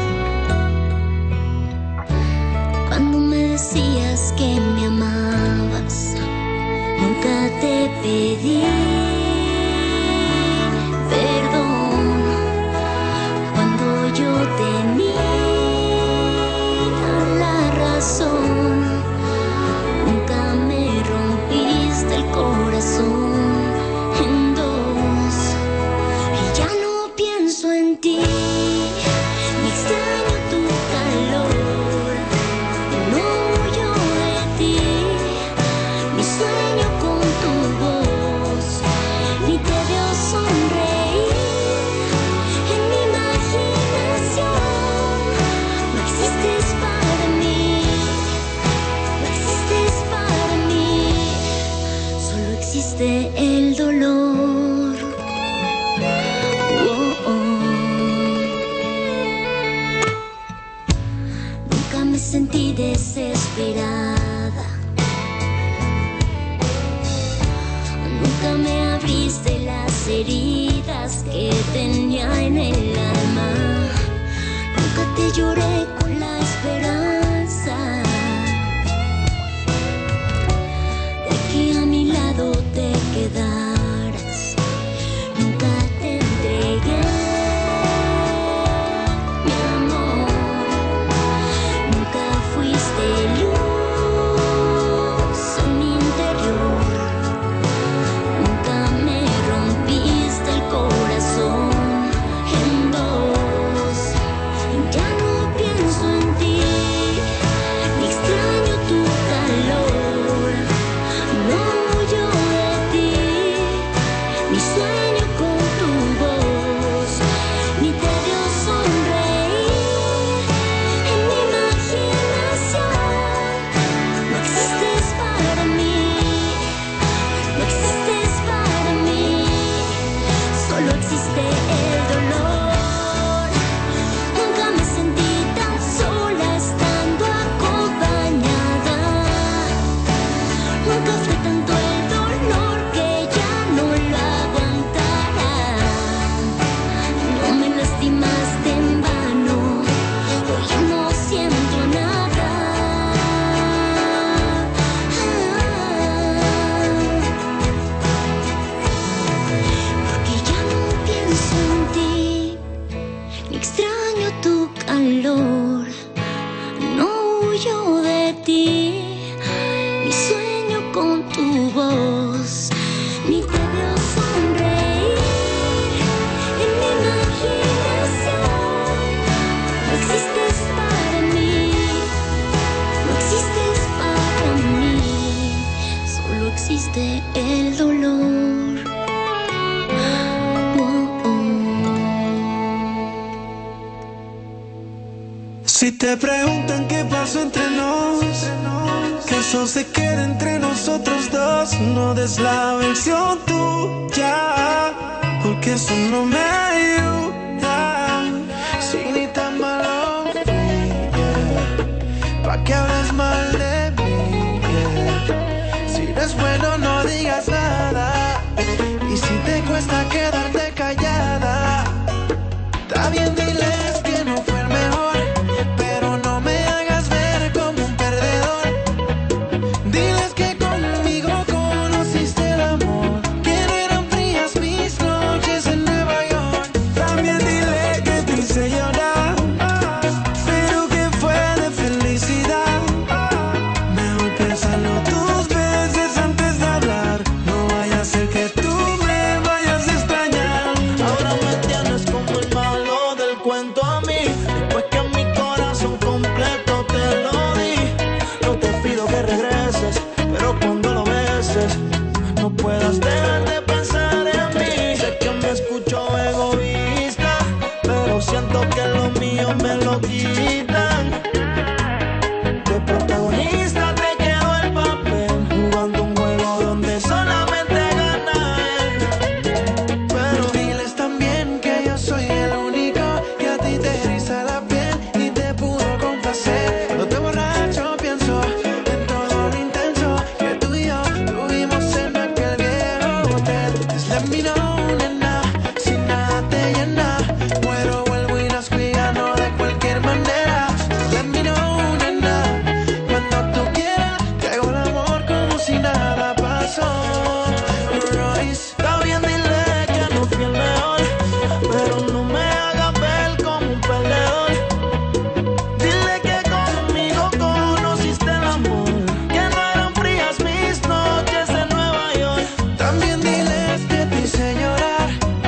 cuando me decías que me amabas. Nunca te pedí perdón cuando yo tenía la razón. Nunca me rompiste el corazón en dos y ya no pienso en ti. Me extraño tu calor, no huyo de ti. Mi sueño con tu voz, ni te veo sonreír en mi imaginación. No existes para mí, no existes para mí, solo existe el dolor. Oh, oh. Nunca me sentí desesperada, nunca me abriste las heridas que tenía en el alma, nunca te lloré con la esperanza de que a mi lado te quedaras. Nunca te entregué mi amor, nunca fuiste luz en mi interior. Nunca me rompiste el corazón en dos. Ya no pienso en ti, ni extraño tu calor. No huyo de ti, mi sueño con tu voz, ni te veo sonreír en mi imaginación. No existes para mí, no existes para mí, solo existe el dolor. Nunca me sentí tan sola estando acompañada, nunca fue tanto el dolor que ya no lo aguantara. No me lastimaste en vano, hoy ya no siento nada. Porque ya no pienso en ti, ni extraño tu calor, no huyo de ti. Mi sueño con tu voz, ni te veo sonreír en mi imaginación. No existes para mí, no existes para mí, solo existe el dolor. Oh, oh. Si te preguntan qué pasó entre nos, que eso se quede entre nosotros dos. No des la versión tuya, porque eso no me ayuda. Si ni tan malo fui, yeah. Pa' que hables mal de mí, yeah. Si no es bueno no digas nada. Y si te cuesta quedarte callada, está bien, diles que no fue el mejor, pero no me hagas ver como un perdedor. Diles que conmigo conociste el amor, que no eran frías mis noches en Nueva York. También dile que te hice llorar, pero que fue de felicidad. Mejor piénsalo dos veces antes de hablar. No vaya a ser que tú me vayas a extrañar. Ahora me tienes como el malo del cuento a mí, después que mi corazón completo te lo di. No te pido que regreses, pero cuando lo beses no puedas dejar de pensar en mí. Sé que me escucho egoísta, pero siento que lo mío me lo quitan. De protagonista te quedó el papel, jugando un juego donde solamente gana él. Pero diles también que yo soy el único que a ti te eriza la piel y te pudo complacer. Cuando te borracho pienso en todo lo intenso que tú y yo tuvimos en aquel viejo hotel. Just let me know, nena, si nada te llena, muero, vuelvo y nazco y gano de cualquier manera. Just let me know, nena, cuando tú quieras te hago el amor como si nada pasó. Royce, está bien, dile que no fui el mejor, pero no me hagas ver como un perdedor. Dile que conmigo conociste el amor, que no eran frías mis noches en Nueva York. También diles que te hice llorar,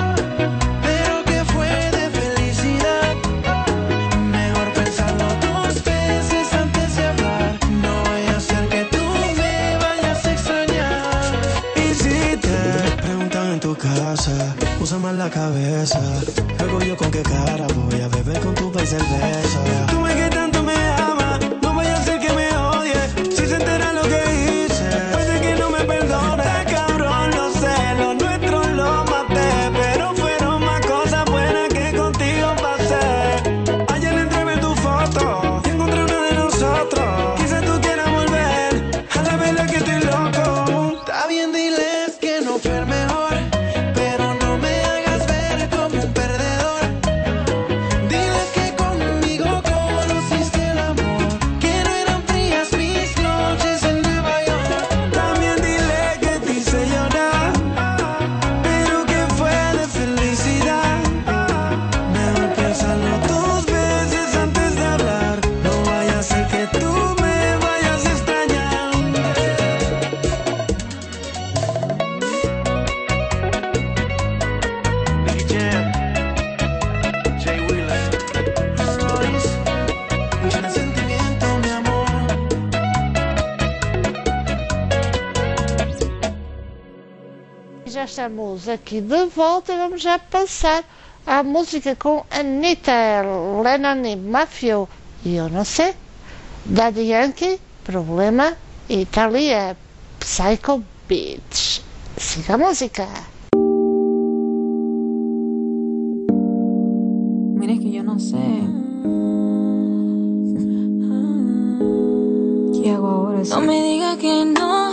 pero que fue de felicidad. Mejor pensarlo dos veces antes de hablar. No vaya a ser que tú me vayas a extrañar. Y si te preguntan en tu casa, usa más la cabeza. Luego yo con qué cara voy a beber con tu país cerveza. Tú ves que tanto me amas, no vaya a ser que me odie. Si se entera lo que hice, puede que no me perdone. Cabrón, lo sé, lo nuestro lo maté, pero fueron más cosas buenas que contigo pasé. Ayer entré en tu foto y encontré una de nosotros. Quizás tú quieras volver, a la verdad que estoy loco. Está bien, diles que no fue el mejor, pero no me hagas ver como un perdedor. Diles que conmigo conociste el amor, que no eran frías mis noches en Nueva York. También dile que te hice llorar, pero que fue de felicidad. Mejor piénsalo dos veces antes de hablar. No vaya a ser que tú me vayas a extrañar. Nicky Jam, Jay Wheeler, Royce, mucho de sentimiento, mi amor. Já estamos aqui de volta e vamos já passar à música com Anitta, Lennon e Mafio e eu não sei, Daddy Yankee, Problema e Italia, Psycho Beach. Siga a música. Mira, es que yo no sé qué hago ahora. No me digas que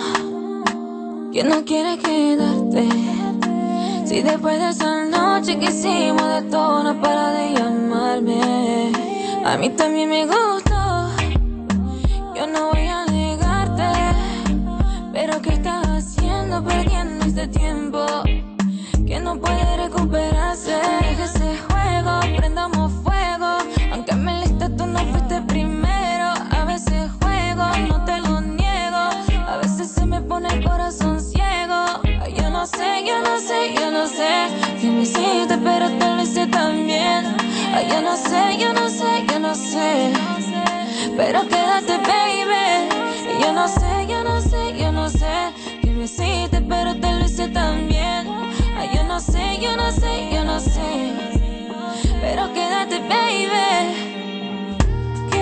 no quieres quedarte. Si después de esa noche que hicimos de todo no para de llamarme. A mí también me gustó, yo no voy a negarte. Pero ¿qué estás haciendo perdiendo este tiempo que no puede recuperarse? Deja ese juego, prendamos fuego. Aunque en mi lista tú no fuiste primero. A veces juego, no te lo niego. A veces se me pone el corazón ciego. Ay, yo no sé, yo no sé, yo no sé qué me hiciste, pero te lo hice también. Ay, yo no sé, yo no sé, yo no sé, pero quédate, baby. Y yo no sé, yo no sé, yo no sé qué me hiciste, pero te lo hice también. Ay, yo no sé, yo no sé, yo no sé, pero quédate, baby.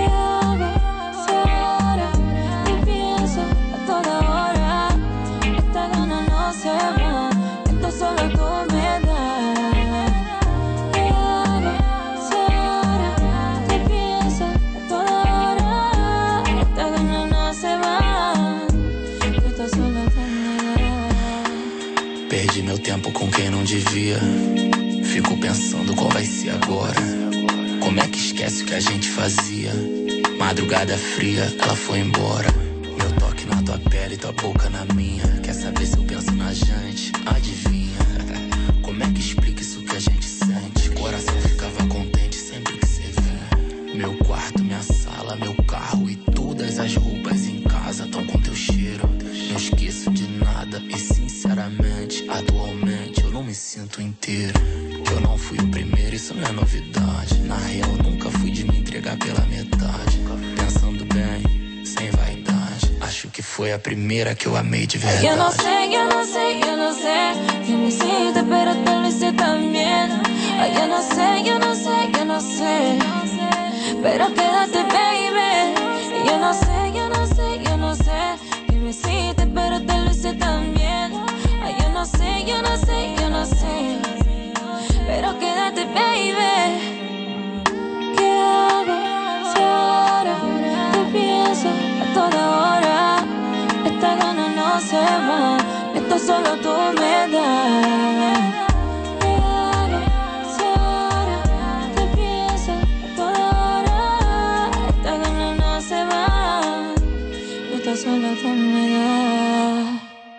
qual vai ser agora. Como é que esquece o que a gente fazia? Madrugada fria, ela foi embora. Meu toque na tua pele, tua boca na minha. Quer saber se eu penso na gente? Adivinha? Como é que explica isso que a gente sente? Coração ficava contente sempre que você vinha. Meu quarto, minha sala, meu carro e todas as roupas em casa tão com teu cheiro. Não esqueço de nada e sinceramente, atualmente eu não me sinto inteiro. Eu não fui o primeiro, isso não é novidade. Na real, nunca fui de me entregar pela metade. Pensando bem, sem vaidade, acho que foi a primeira que eu amei de verdade. Yo no sé, yo no sé, yo no sé que me hiciste, pero te lo hice también. Ay, yo no sé, yo no sé, yo no sé, pero quédate, baby. Yo no sé, yo no sé, yo no sé que me hiciste, pero te lo hice también. Ay, yo no sé, yo no sé, yo no sé, pero quédate, baby. ¿Qué hago si ahora te pienso a toda hora? Esta gana no se va, esto solo tú me das. ¿Qué hago si ahora te pienso a toda hora? Esta gana no se va, esto solo tú me das.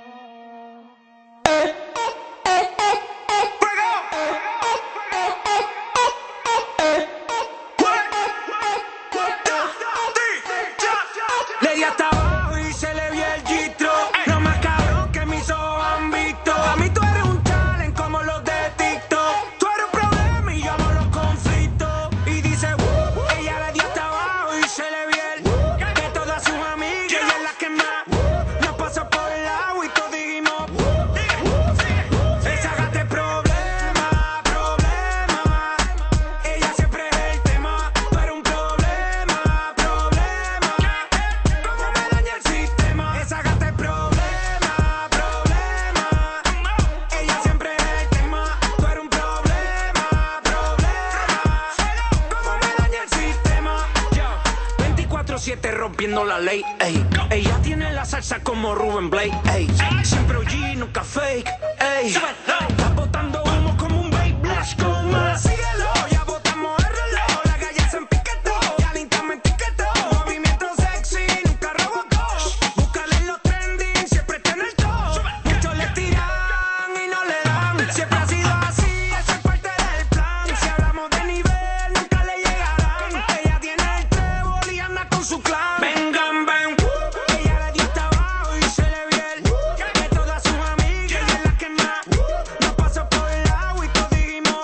Le di hasta abajo y se le vio el gistro. Lo más cabrón que mis ojos han visto. A mí tú eres un talent como los de TikTok. Tú eres un problema y yo amo los conflictos. Y dice, ella le dio hasta abajo y se le vio el de todas sus amigas, ella es la que más nos pasó por el agua y todos dijimos, esa gata es problema, problema. Ella siempre es el tema. Tú eres un problema, problema. Cómo me daña el sistema. Esa gata es problema, problema. Ella siempre es el tema. Tú eres un problema, problema. Cómo me daña el sistema. Yo, 24/7 rompiendo la ley, ey. Ella tiene la salsa como Rubén Blade, ey. Siempre OG, nunca fake, ey. Está botando humo como un babe blast con más. Síguelo, ya botamos el reloj. La calle se empiquetó, ya Linta me etiquetó. Movimiento sexy, nunca robocó. Búscale en los trending, siempre está en el top. Muchos le tiran y no le dan. Siempre ha sido así, eso es parte del plan. Si hablamos de nivel, nunca le llegarán. Ella tiene el trébol y anda con su clan. Vengan, ven. Ella le dio hasta abajo y se le vio el de todas sus amigas, ella es la que más nos pasó por el agua y todos dijimos,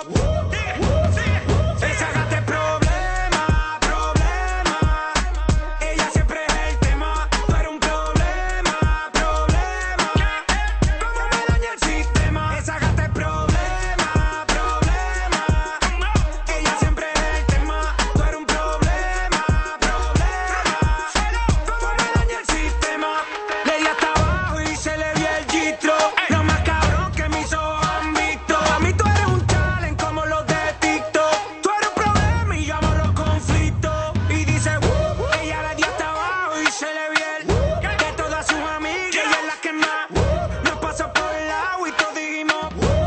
esa gata es problema, problema. Ella siempre es el tema. Tú eres un problema, problema. Cómo me daña el sistema. Esa gata es problema, problema. Ella siempre es el tema. Tú eres un problema, problema. Cómo me daña el sistema. Le di hasta abajo y se le vio el gistro. Lo más cabrón que mis ojos han visto. A mí tú eres un talent como los de TikTok. Tú eres un problema y yo amo los conflictos. Y dice, ella le dio hasta abajo y se le vio el de todas sus amigas, ella es la que más nos pasó por el agua y todos dijimos,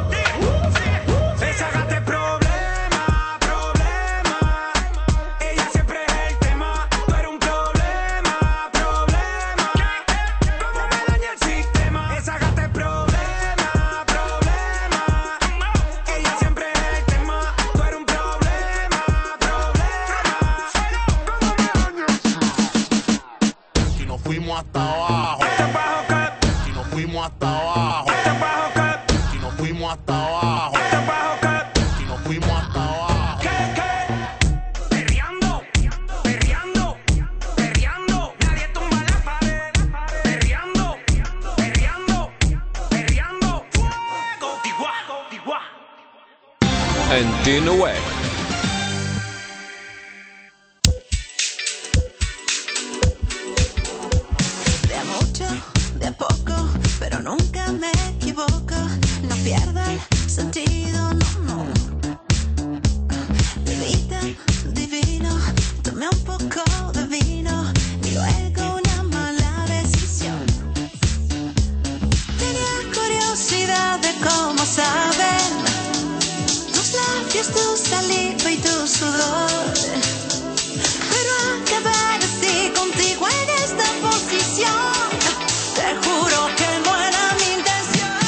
esa gata es problema, problema. Ella siempre es el tema. Tú eres un problema, problema. Cómo me daña el sistema. Esa gata es problema, problema. Ella siempre es el tema. Tú eres un problema, problema. Cómo me daña el sistema. Y nos fuimos hasta abajo. Y nos fuimos hasta abajo. Y nos fuimos hasta abajo. Y nos fuimos hasta abajo. Perreando, perreando, perreando. Nadie tumba la pared. Perreando, perreando, perreando. Fuego, tiguá, tiguá. Antena Web. De a mucho, de a poco, pero nunca me equivoco. No pierdo el sentido, no, no. Bebida, divino, tomé un poco de vino y luego una mala decisión. Tenía curiosidad de cómo saben tus labios tu saliva y tu sudor. Pero acabar así contigo en esta posición, te juro que no era mi intención.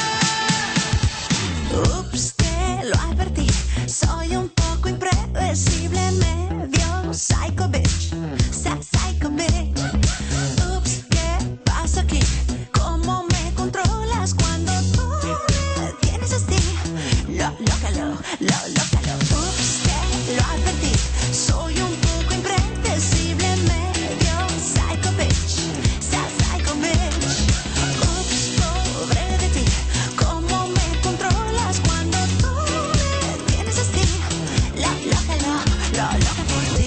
Ups, que lo advertí, soy un poco impredecible, medio psycho bitch, psycho bitch. Ups, ¿qué pasa aquí? ¿Cómo me controlas cuando tú me tienes así? Lócalo. Ups, que lo advertí, soy un poco impredecible, medio psycho bitch, psycho bitch. Ups, pobre de ti, ¿cómo me controlas cuando tú me tienes así? Lócalo por ti.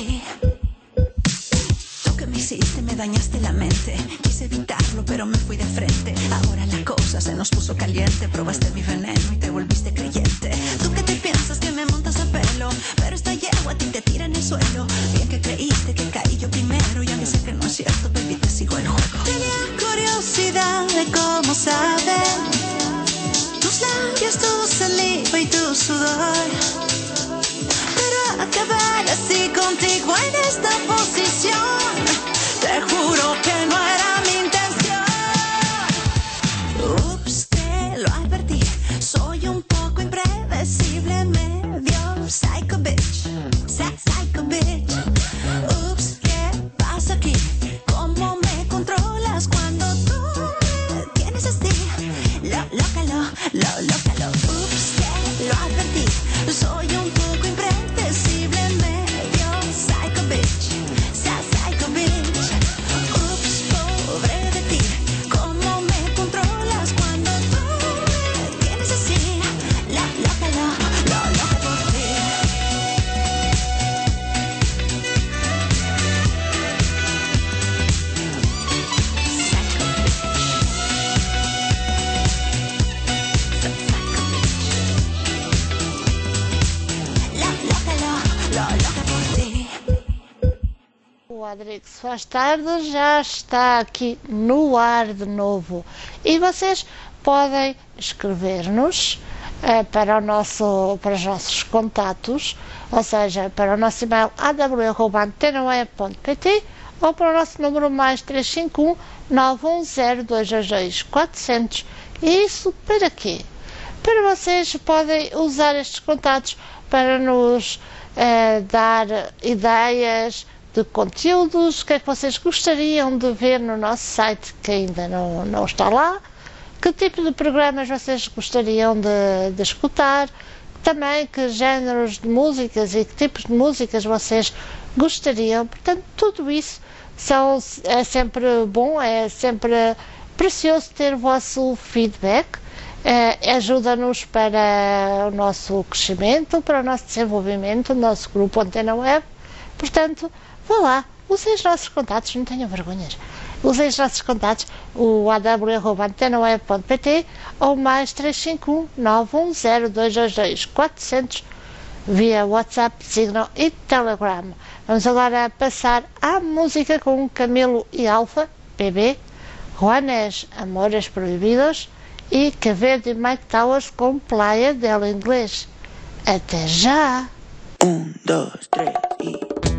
Tú que me hiciste, me dañaste la mente. Quise evitarlo, pero me fui de frente. Ahora la cosa se nos puso caliente. Probaste mi veneno y te volviste creyente. Tú que te piensas que me montas a pelo, pero esta yegua a ti te tira en el suelo. Bien que creíste que caí yo primero, y aunque sé que no es cierto, baby, te sigo el juego. Tenía curiosidad de cómo saben tus labios, tu saliva y tu sudor. Pero acabar así contigo en esta posición, te juro que no era mi intención. Ups, que lo advertí, soy un poco impredecible, medio psycho bitch, psycho bitch. Ups, ¿qué pasa aquí? ¿Cómo me controlas cuando tú me tienes así? Lócalo. Ups, que lo advertí, soy un poco impredecible, medio psycho bitch, psycho bitch. Ups, pobre de ti, ¿cómo me controlas cuando tú me tienes así? Lócalo por ti. O Adrix Faz Tarde já está aqui no ar de novo e vocês podem escrever-nos para os nossos contatos, ou seja, para o nosso e-mail aw@antena1.pt ou para o nosso número mais 351 910 222 400. E isso para quê? Para vocês podem usar estes contatos para nos dar ideias de conteúdos, o que é que vocês gostariam de ver no nosso site que ainda não está lá, que tipo de programas vocês gostariam de escutar, também que géneros de músicas e que tipos de músicas vocês gostariam. Portanto, tudo isso é sempre bom, é sempre precioso ter o vosso feedback. Ajuda-nos para o nosso crescimento, para o nosso desenvolvimento, o nosso grupo Antena Web. Portanto, vá lá, usem os nossos contatos, não tenham vergonhas. Usem os nossos contatos, o aw@antena1.pt ou mais 351 910 222 400 via WhatsApp, Signal e Telegram. Vamos agora passar à música com Camilo e Alfa, bebê, Juanes, Amores Proibidos e Quevedo e Mike Towers com Playa del Inglés. Até já! 1, 2, 3 y...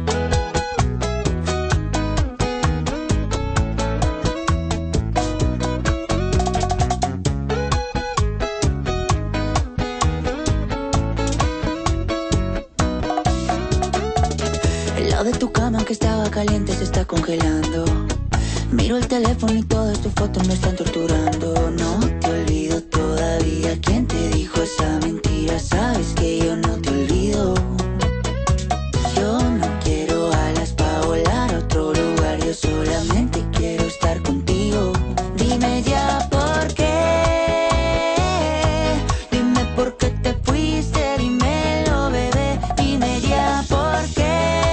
El lado de tu cama que estaba caliente se está congelando. Miro el teléfono y todas tus fotos me están torturando. No te olvido todavía. ¿Quién te dijo esa mentira? Sabes que yo no te olvido. Yo no quiero alas para volar a otro lugar. Yo solamente quiero estar contigo. Dime ya por qué. Dime por qué te fuiste. Dímelo, bebé. Dime ya por qué.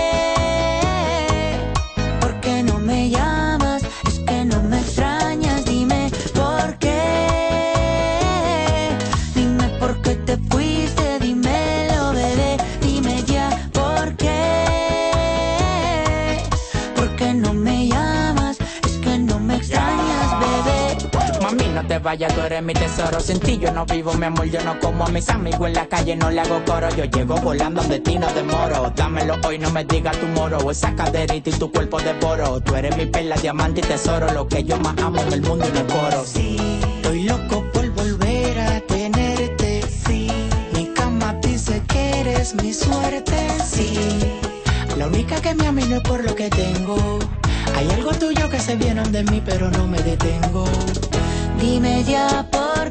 ¿Por qué no me llamas? Es que no me extrañas. Dime por qué. Dime por qué te fuiste. Dime no te vayas, tú eres mi tesoro. Sin ti yo no vivo, mi amor, yo no como a mis amigos en la calle, no le hago coro. Yo llego volando de ti, no demoro. Dámelo hoy, no me digas tu moro. Esa caderita y tu cuerpo devoro. Tú eres mi perla, diamante y tesoro. Lo que yo más amo en el mundo y no coro. Sí, estoy loco por volver a tenerte. Sí, mi cama dice que eres mi suerte. Sí, la única que me ama y no es por lo que tengo. Hay algo tuyo que se viene de mí, pero no me detengo. Dime ya por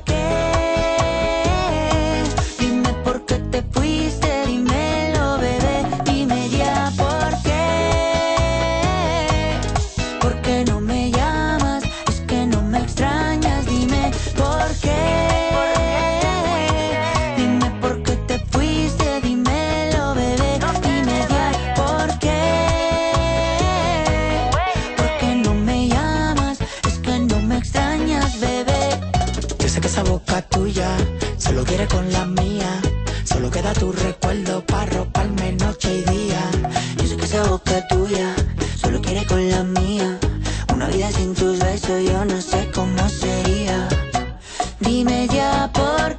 qué, dime por qué te fuiste, dímelo, bebé. Dime ya por qué no me llamas, es que no me extrañas. Dime por qué, dime por qué te fuiste, dímelo, bebé. Dime ya por qué no me llamas, es que no me extrañas, bebé. Yo sé que esa boca tuya solo quiere con la mía. Solo queda tu recuerdo para roparme noche y día. Yo sé que esa boca tuya solo quiere con la mía. Una vida sin tus besos yo no sé cómo sería. Dime ya por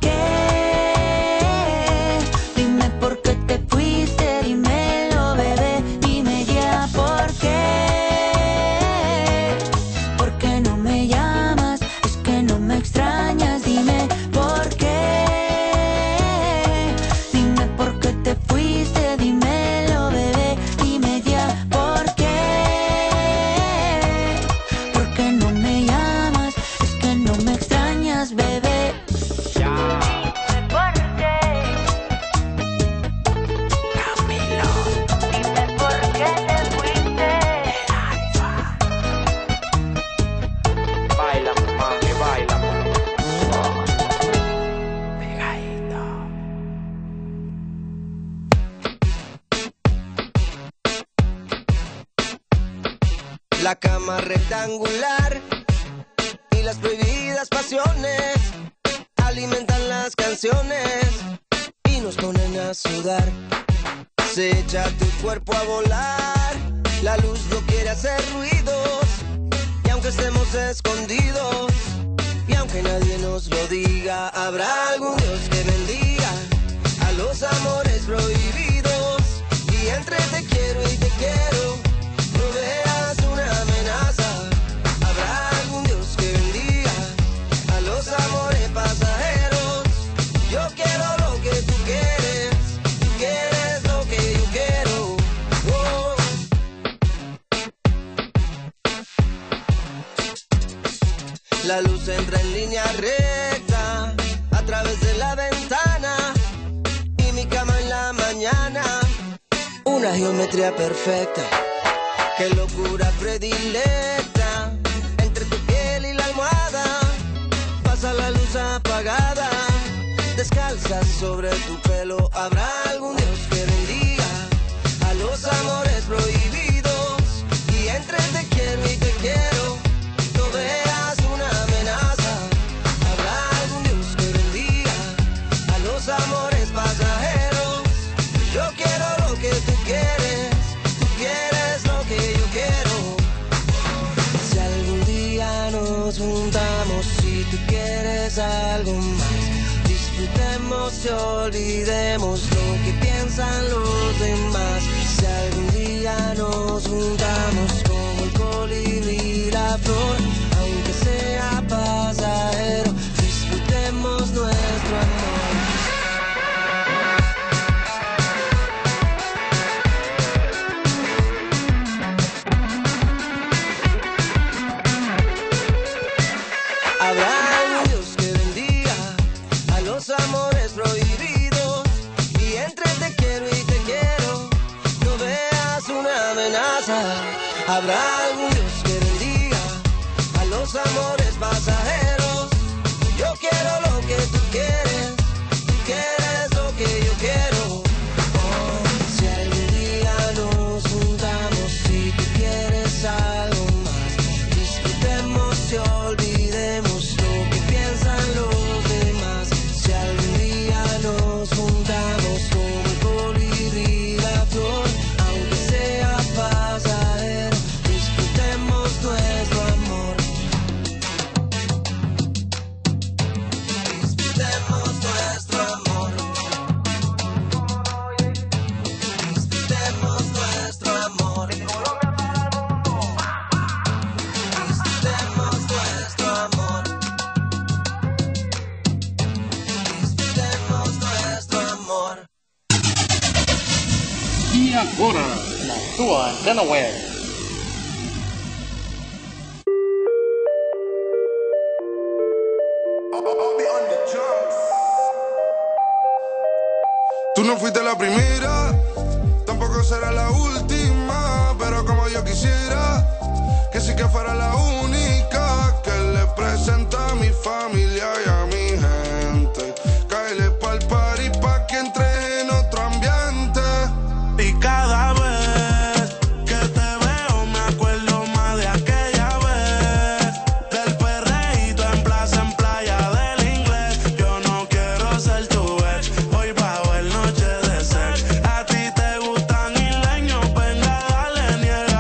qué, dime por qué te fuiste, dímelo, bebé. Dime ya por qué no me llamas, es que no me extrañas. Dime por qué, dime por qué te fuiste, dímelo, bebé. Dime ya por qué no me llamas, es que no me extrañas, bebé. La cama rectangular y las prohibidas pasiones alimentan las canciones y nos ponen a sudar. Se echa tu cuerpo a volar, la luz no quiere hacer ruidos, y aunque estemos escondidos y aunque nadie nos lo diga, habrá algún Dios que bendiga a los amores prohibidos. Y entre te quiero y te quiero, no veas una amenaza. Habrá algún Dios que bendiga a los amores pasajeros. Yo quiero lo que tú quieres lo que yo quiero. Oh. La luz entra en línea recta a través de la ventana y mi cama en la mañana. Una geometría perfecta, qué locura predilecta. Entre tu piel y la almohada pasa la luz apagada. Descalza sobre tu pelo, habrá algún Dios que bendiga a los amores prohibidos. Y entre te quiero y te quiero, no veas una amenaza. Habrá algún Dios que bendiga a los amores pasajeros. Yo quiero lo que tú quieres lo que yo quiero. Si algún día nos juntamos, si tú quieres algo más, disfrutemos y olvidemos lo que piensan los demás. Si algún día nos juntamos como el colibrí y la flor, aunque sea pasajero, disfrutemos nuestro amor. Habrá un Dios que bendiga a los amores prohibidos. Y entre te quiero y te quiero, no veas una amenaza. Habrá algún Dios que bendiga a los amores pasajeros. Yo quiero lo que tú quieres lo que yo quiero. Oh, si algún día nos juntamos, si tú quieres algo más, disfrutemos y olvidemos lo que piensan los demás. Si algún día nos juntamos como el colibrí y la flor, aunque sea pasajero, disfrutemos E agora, na tua antena web. Tú no fuiste la primera, tampoco será la última, pero como yo quisiera, que sí que fuera la única, que le presenta a mi familia y a mi gente. Cáele pa'l party pa' que entre en otro ambiente. Y cada vez que te veo me acuerdo más de aquella vez, del perreíto en playa del inglés. Yo no quiero ser tu ex, hoy va a haber noche de sex. A ti te gustan isleños, venga dale,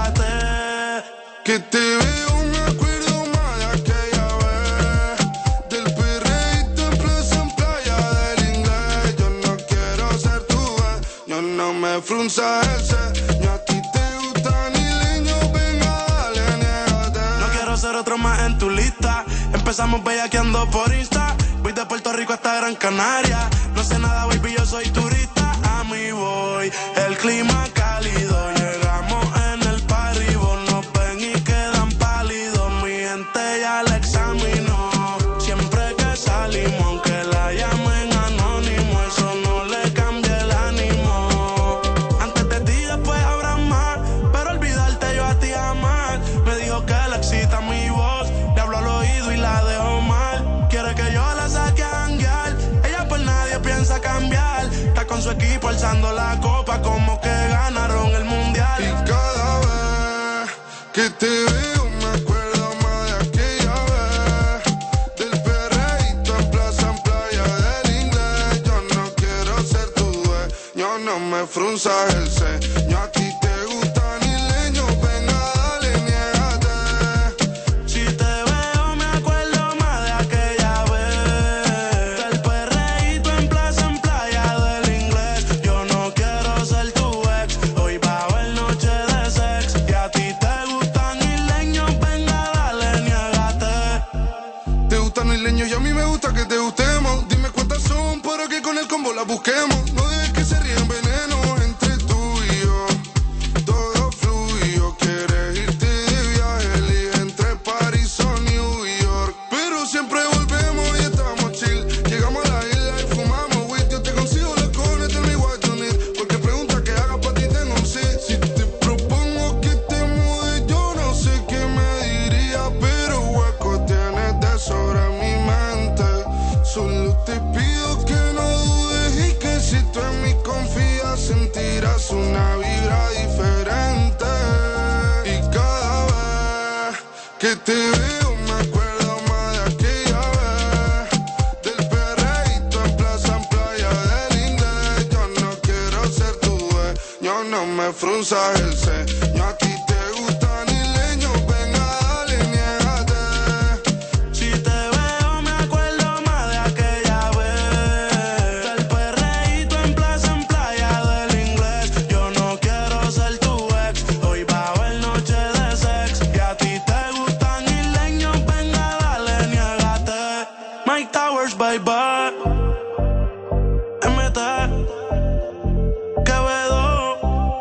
niégate. Que te veo me acuerdo más de aquella vez, del perreíto en playa del inglés. Yo no quiero ser tu ex, yo no me frunza ese. Ni a ti te gustan isleños, venga dale, niégate. No quiero ser otro más en tu lista. Empezamos bellaqueando por Insta. Voy de Puerto Rico hasta Gran Canaria. No sé nada, baby, yo soy turista. A mí voy, el clima cálido. Llegamos en el party, vos nos ven y quedan pálidos. Mi gente ya la examinó. Siempre que salimos, aunque la llamen anónimo, eso no le cambia el ánimo. Antes de ti, después habrá más, pero olvidarte yo a ti jamás. Me dijo que le excita mi voz, le hablo al oído y la dejo mal. Quiere que yo la saque a janguear, ella por nadie piensa cambiar. Está con su equipo alzando la copa como que ganaron el mundial. Y cada vez que te veo me acuerdo más de aquella vez, del perreíto en playa del inglés. Yo no quiero ser tu ex, yo no me frunza el ceño. A ti te gustan isleños, venga dale, niégate. Si te veo me acuerdo más de aquella vez, del perreíto en playa del inglés. Yo no quiero ser tu ex, hoy va a haber noche de sex. Y a ti te gustan isleños, venga dale, niégate. Te gustan los isleños y a mí me gusta que te gustemos. Dime cuántas son para que con el combo las busquemos. No dejes que se ríen veneno entre tú y yo. Todo fluyo, quieres irte de viaje, elige entre París o New York. Pero siempre volvemos y estamos chill. Llegamos a la isla y fumamos weed. Yo te consigo la cone, tell me what you need. Porque pregunta que haga pa' ti tengo un sí. Si te propongo que te mude, yo no sé qué me diría, pero hueco tienes de sobra en mi mente. Solo te pido que no dudes y que si tú en mí confías sentirás una vibra diferente. Y cada vez que te veo me acuerdo más de aquella vez, del perreíto en playa del inglés. Yo no quiero ser tu ex, yo no me frunza el ceño. A ti te gustan isleños, venga dale, niégate. Si te veo me acuerdo más de aquella vez, del perreíto en playa del inglés. Yo no quiero ser tu ex, hoy va a haber noche de sex. Y a ti te gustan isleños, venga dale, niégate. Mike Towers, baby, MT, Quevedo,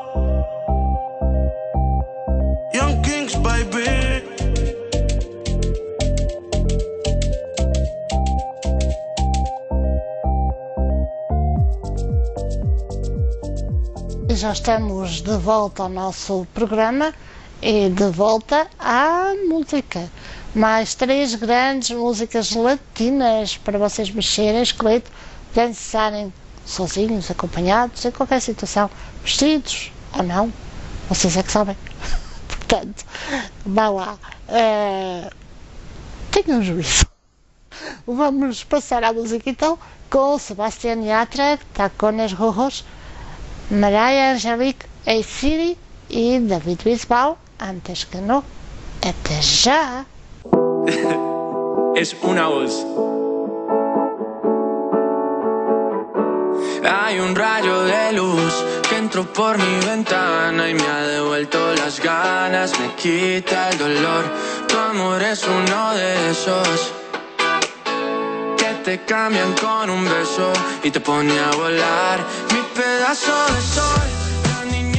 Young Kings, baby. E já estamos de volta ao nosso programa e de volta à música. Mais 3 grandes músicas latinas para vocês mexerem, esqueleto, dançarem sozinhos, acompanhados, em qualquer situação, vestidos ou não, vocês é que sabem. Portanto, vá lá. Tenham juízo. Vamos passar à música então com Sebastián Yatra, Tacones Rojos, Mariah Angelique, A-City y David Bisbal, Antes que no. Até já. Es una voz. Hay un rayo de luz que entró por mi ventana y me ha devuelto las ganas, me quita el dolor. Tu amor es uno de esos que te cambian con un beso y te pone a volar. Mi pedazo de sol, la niña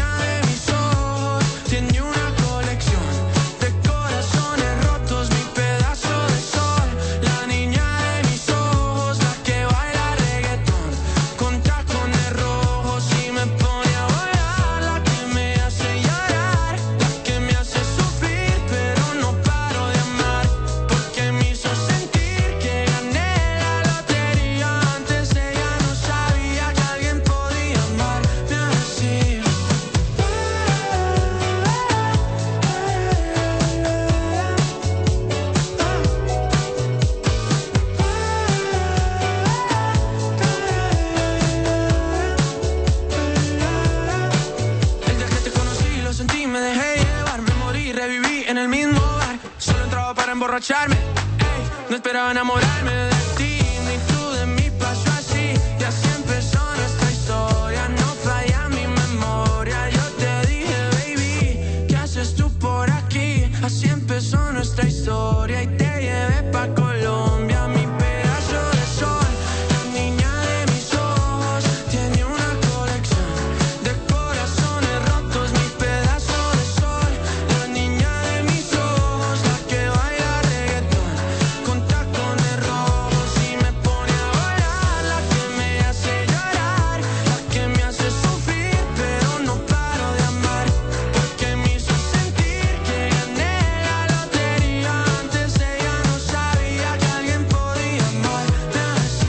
emborracharme. Ey, no esperaba enamorarme de ti, ni tú de mí pasó así. Y así empezó nuestra historia, no falla mi memoria. Yo te dije, baby, ¿qué haces tú por aquí? Así empezó nuestra historia y te llevé pa' Colombia, mi pedazo de sol. La niña de mis ojos tiene una colección de corazones rotos, mi pedazo de sol. La niña de mis ojos, la que baila reggaetón con tacones rojos y me pone a bailar, la que me hace llorar, la que me hace sufrir, pero no paro de amar, porque me hizo sentir que gané la lotería. Antes ella no sabía que alguien podía amarme así.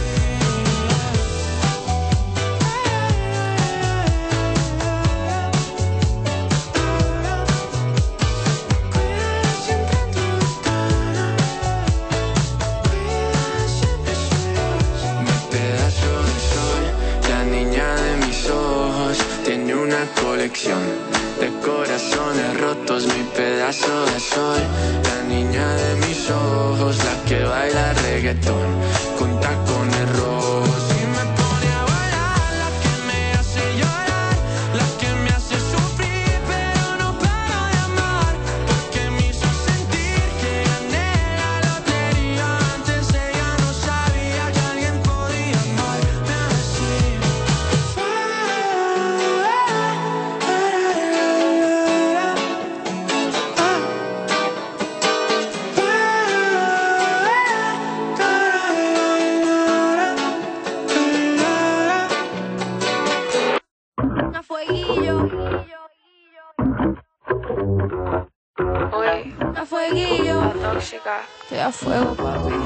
Mi pedazo de sol, la niña de mis ojos, tiene una colección de corazones rotos. Mi pedazo de sol, la niña de mis ojos, la que baila reggaetón con tacones rojos y me pone a bailar, la que me hace llorar, la que me hace sufrir, pero no paro de amar, porque me hizo sentir que gané la lotería. Antes ella no sabía que alguien podía amarme así. A fueguillo. Oye, A fueguillo. la tóxica. Estoy a fuego, papi.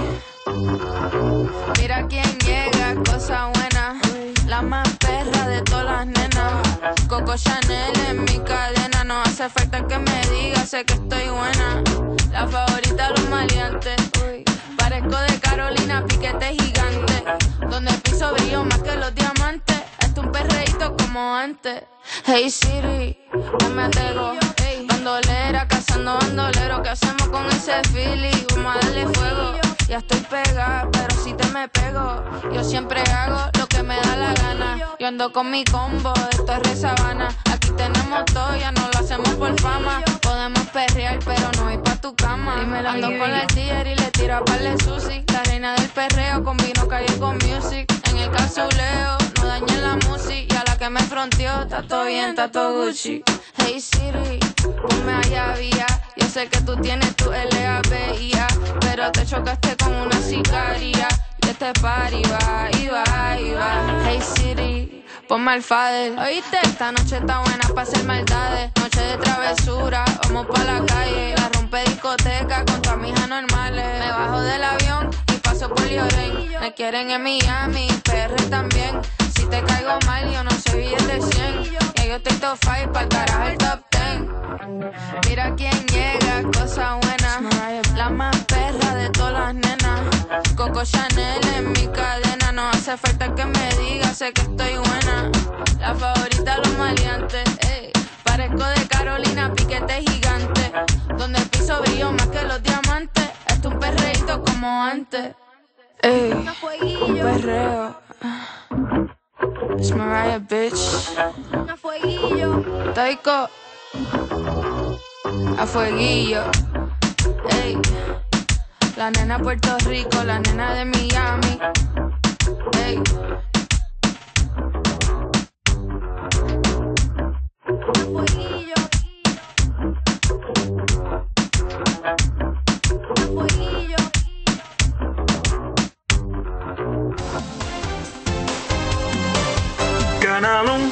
Mira quién llega, cosa buena. La más perra de todas las nenas. Coco Chanel en mi cadena. No hace falta que me diga, sé que estoy buena. La favorita de los maleantes. Parezco de Carolina, piquete gigante. Donde el piso brillo más que los diamantes. Esto un perreíto como antes. Hey Siri, no me atego. Hey, bandolera, cazando bandolero. ¿Qué hacemos con ese feeling? Vamos a darle fuego. Ya estoy pegada, pero si te me pego. Yo siempre hago lo que me da la gana. Yo ando con mi combo de Torre Sabana. Aquí tenemos todo, ya no lo hacemos por fama. Podemos perrear, pero no ir pa' tu cama. Ando con la tía y le tiro a parle sushi. La reina del perreo combino calle con music. En el casuleo, no dañen la música. Y a la que me fronteó, está todo bien, está todo Gucci. Hey Siri, ponme allá vía. Yo sé que tú tienes tu LABIA, pero te chocaste con una sicaria. Y este party va, y va, y va. Hey Siri, ponme al fader. ¿Oíste? Esta noche está buena pa' hacer maldades. Noche de travesura, vamos pa' la calle. La rompe discoteca con tu amiga normales. Me bajo del avión y paso por Lloren. Me quieren en Miami, PR también. Si te caigo mal, yo no soy billete 100. Ya yo estoy top 5 pa'l carajo el top 10. Mira quién llega, cosa buena. La más perra de todas las nenas. Coco Chanel en mi cadena. No hace falta que me diga, sé que estoy buena. La favorita de los maleantes. Ey, parezco de Carolina, piquete gigante. Donde el piso brilló más que los diamantes. Esto un perreíto como antes. Ey, un perreo. It's Mariah, bitch. A fueguillo. Taiko. A fueguillo. Ey. La nena de Puerto Rico, la nena de Miami. Ey. A fueguillo. A fueguillo. Canalum.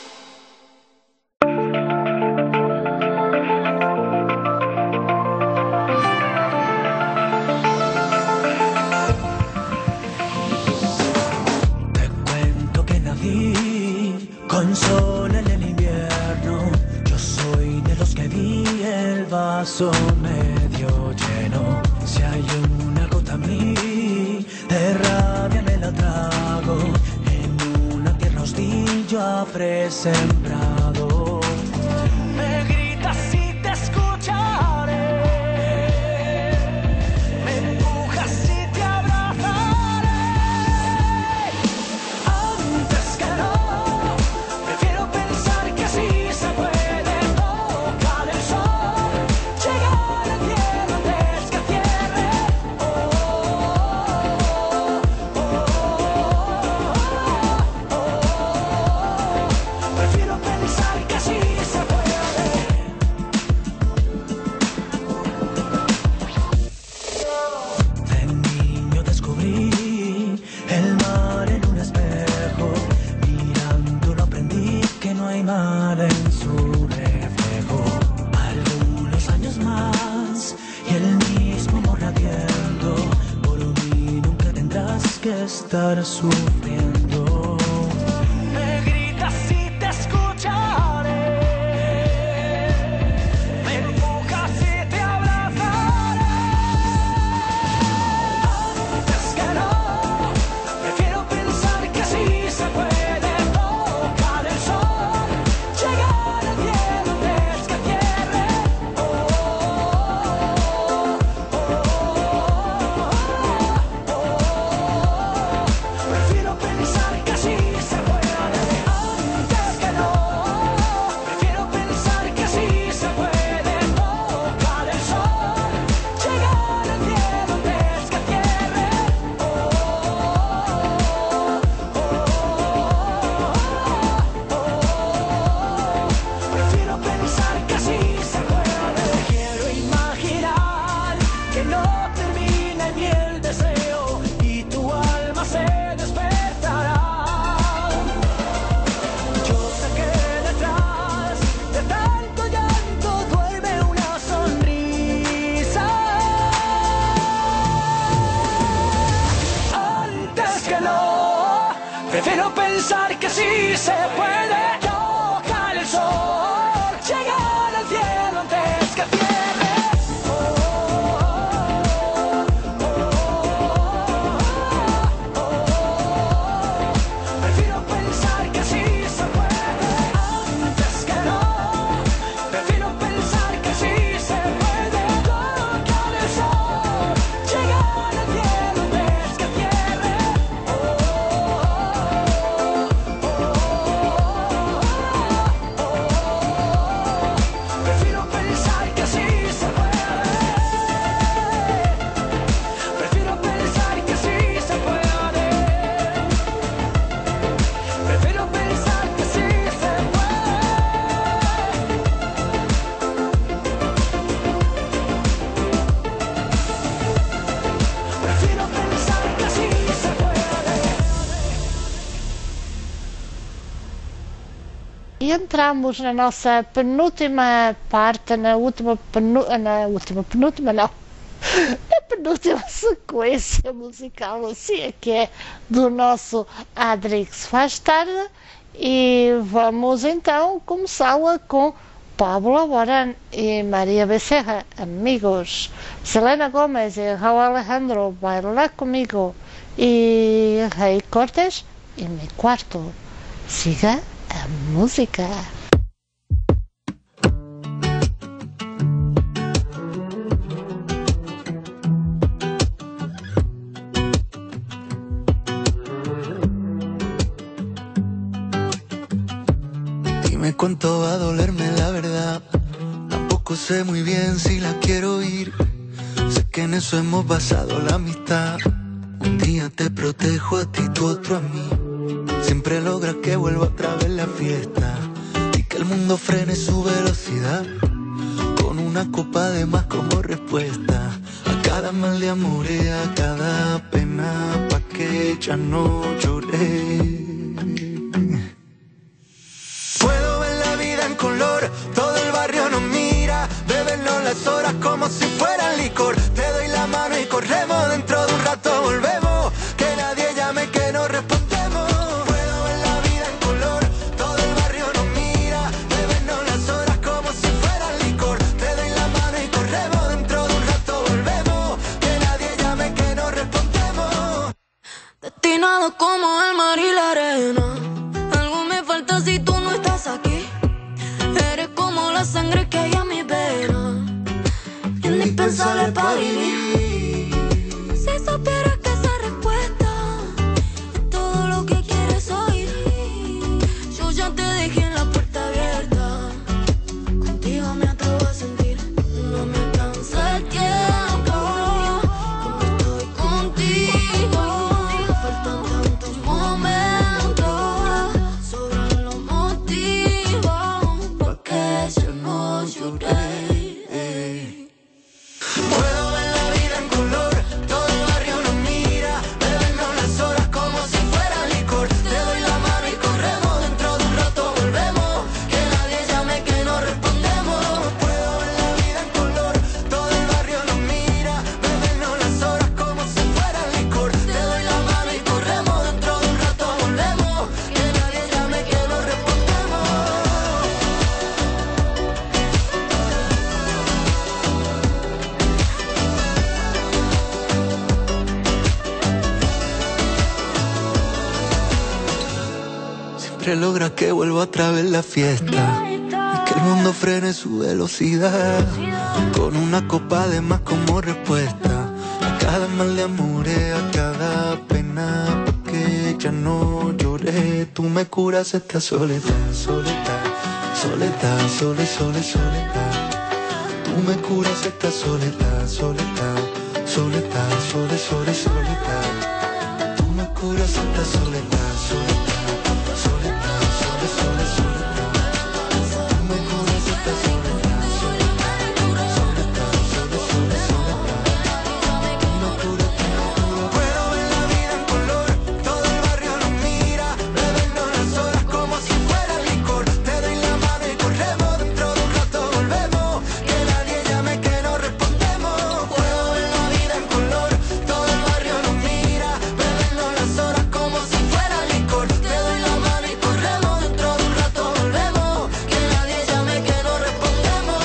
Te cuento que nací con sol en el invierno. Yo soy de los que vi el vaso medio lleno. Si hay una gota a mí, de rabia me la trago. Yo habré sembrado. Me gritas y te escucharé. estarás sufriendo. Me gritas y te escucharé, me empujas y te abrazaré. Antes que no, prefiero pensar que sí se puede tocar el sol, llegar al cielo antes que cierre. Prefiero pensar que sí se puede. Antes que no, prefiero pensar que sí se puede tocar el sol, llegar al cielo antes que cierre. Prefiero pensar que sí se puede. Quiero imaginar que no termine ni el deseo y tu alma se despertará. Yo sé que detrás de tanto llanto duerme una sonrisa. Antes que no, prefiero pensar que sí se puede tocar el sol, llegar al cielo antes que cierre. Prefiero pensar que sí se puede. Antes que no, prefiero pensar que sí se puede tocar el sol, llegar al cielo antes que cierre. Prefiero pensar que sí se puede. Prefiero pensar que sí se puede. Prefiero pensar que sí se puede. Prefiero pensar que sí se puede. E entramos na nossa penúltima parte, na penúltima sequência musical, assim é que é, do nosso Adrix Faz Tarde, e vamos então começá-la com Pablo Alborán e Maria Becerra, Amigos, Selena Gomez e Raul Alejandro, Baila Comigo, e Rei Cortés, e Mi Quarto. Siga a música. Dime cuánto va a dolerme la verdad. Tampoco sé muy bien si la quiero oír. Sé que en eso hemos basado la amistad. Un día te protejo a ti, tú otro a mí. Siempre logras que vuelva otra vez la fiesta y que el mundo frene su velocidad. Con una copa de más como respuesta a cada mal de amor y a cada pena, pa' que ya no lloré. Puedo ver la vida en color, todo el barrio nos mira, bebernos las horas como si fueran licor. Te doy la mano y corremos, dentro de un rato volvemos, que nadie llame que no respondemos. Puedo ver la vida en color, todo el barrio nos mira, bebernos las horas como si fueran licor. Te doy la mano y corremos, dentro de un rato volvemos, que nadie llame que no respondemos. Destinado como el mar y la arena, algo me falta si tú no estás aquí. Eres como la sangre que hay en mi vena, indispensable para vivir. Si supieras que esa respuesta es todo lo que quieres oír. Yo ya te dejé en la puerta abierta, contigo me atrevo a sentir. No me alcanza el tiempo, como estoy contigo. Faltan tantos momentos, sobran los motivos, pa' que ya no lloré. Puedo ver la vida logra que vuelva otra vez la fiesta y que el mundo frene su velocidad con una copa de más como respuesta a cada mal de amores, a cada pena, porque ya no lloré. Tú me curas esta soledad, soledad, soledad, soledad. Tú me curas esta soledad, soledad, soledad, soledad. Tú me curas esta soledad, soledad, soledad, soledad. Tú me curas esta soledad, soledad, soledad. Puedo ver la vida en color, todo el barrio nos mira, bebernos las horas como si fuera licor. Te doy la mano y corremos, dentro de un rato volvemos, que nadie llame que no respondemos. Puedo ver la vida en color, todo el barrio nos mira, bebernos las horas como si fuera licor. Te doy la mano y corremos, dentro de un rato volvemos, que nadie llame que no respondemos.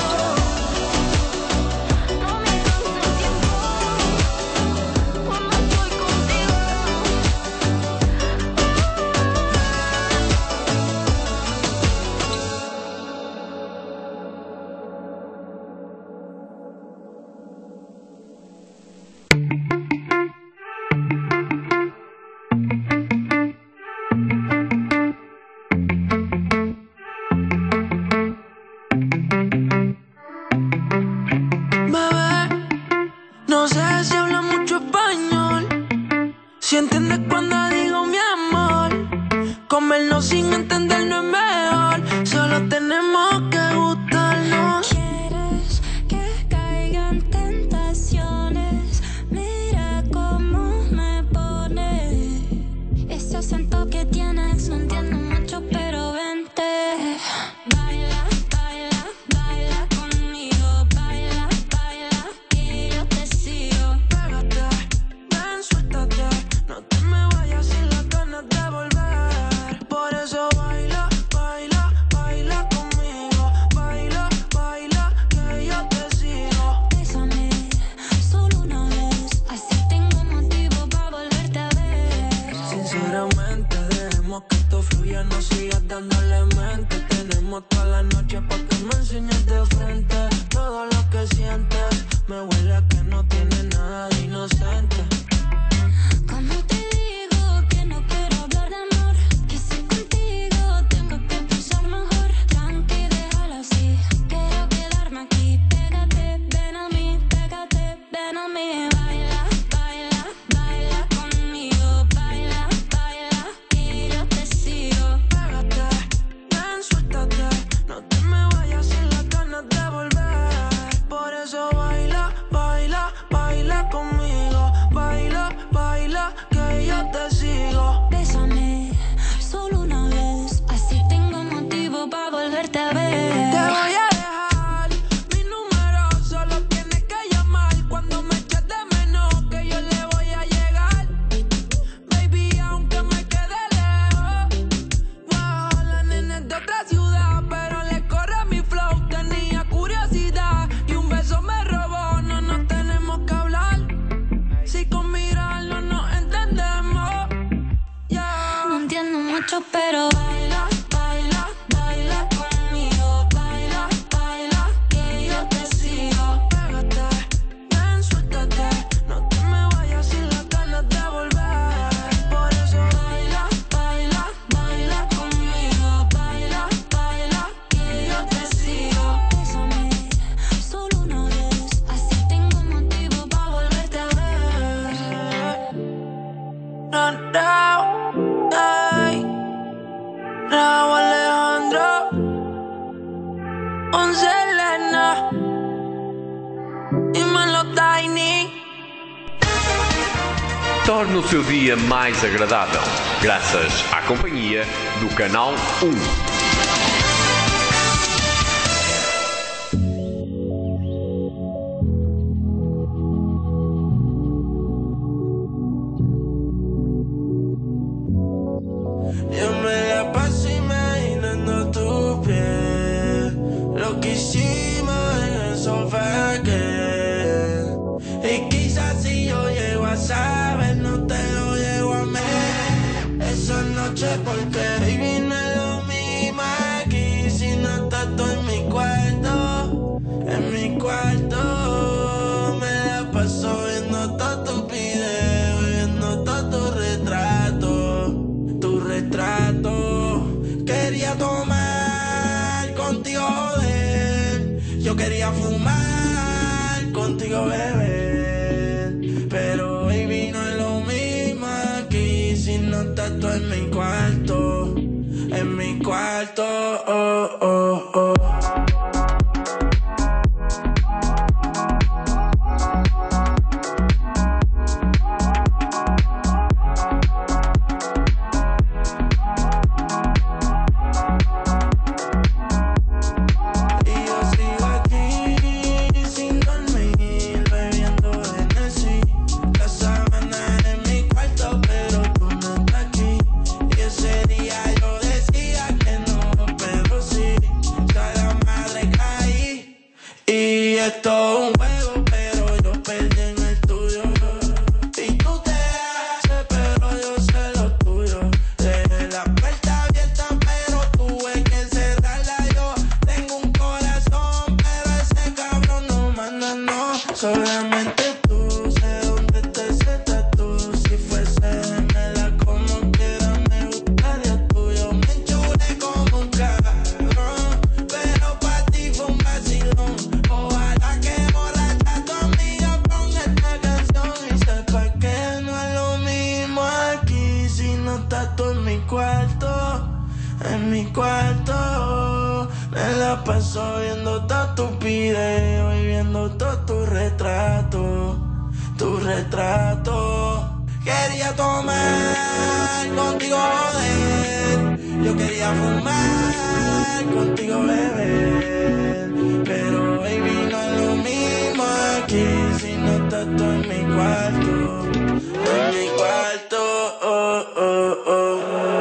Bebé, no sé si habla mucho español, si entiendes cuando digo mi amor. Comernos sin entendernos es mejor, solo tenemos que gustarnos. Quieres que caigan tentaciones, mira cómo me pone. Ese acento que tienes no entiendo mucho, pero vente. Baila, baila, baila conmigo. Baila, baila, que yo te sigo. Pégate, ven, suéltate, no te me vayas sin las ganas de volver. Por eso baila, baila, baila conmigo. Baila, baila, que yo te sigo. Bésame, solo una vez, así tengo motivo para volverte a ver. Sinceramente, dejemos que esto fluya, no sigas dándole mente. Tenemos toda la noche pa' que me enseñes de frente todo lo que sientes. Me huele a que no tiene nada de inocente. Como te digo que no quiero hablar de amor, que si contigo tengo que pensar mejor. Tranqui, déjalo así, quiero quedarme aquí. Pégate, ven a mí, pégate, ven a mí. Baila, baila, baila conmigo. Baila, baila, que yo te sigo. Pégate, ven, suéltate, no te me vayas sin las ganas de volver. Por eso baila, baila, baila conmigo. Baila, baila, que yo te sigo. Bésame, solo una vez, así tengo motivo para volverte a ver. Te voy a dejar mi número, solo tienes que llamar cuando me eches de menos, que yo le voy a llegar. Baby, aunque me quede lejos, wow, la nena es de otra ciudad, pero le corre mi flow. Tenía curiosidad y un beso me robó. No nos tenemos que hablar, si con mirarlo nos entendemos. Yeah. No entiendo mucho, pero Baila, baila, baila conmigo. Baila, baila, que yo te sigo. Pégate, ven, suéltate, no te me vayas sin las ganas de volver. Por eso baila, baila, baila conmigo. Baila, baila, que yo te sigo. bésame, solo una vez, así tengo motivo para volverte a ver. No, no, ay, Raúl Alejandro, un Selena, dímelo Tiny. Torne o seu dia mais agradável, graças à companhia do Canal 1. Yo me la paso imaginando tu piel, lo que hicimos en el sofá que. Y quizás si yo llego a saber, no te lo llego a mí esa noche porque baby me lo Yo quería fumar contigo, bebé, pero baby no es lo mismo aquí si no estás tú en mi cuarto, en mi cuarto, oh, oh, oh. Esto es un juego, pero yo perdí en el tuyo. Y tú te haces, pero yo sé lo tuyo. Dejé la puerta abierta, pero tuve que cerrarla. Yo tengo un corazón, pero ese cabrón no manda, no. Solamente tú, sé dónde te sientas tú. Si fuese gemela como quiera, me gustaría tuyo. Me enchulé como un cabrón, pero pa' ti fue un vacilón. Ojalá que borracha tu amiga ponga esta canción y sepa que no es lo mismo aquí si no estás tú en mi cuarto, en mi cuarto. Me la paso viendo todos tus videos y viendo todos tus retratos, tu retrato. Quería tomar contigo, joder, yo quería fumar contigo, beber, pero baby no es lo mismo aquí si no estás tú en mi cuarto, en mi cuarto, oh, oh, oh.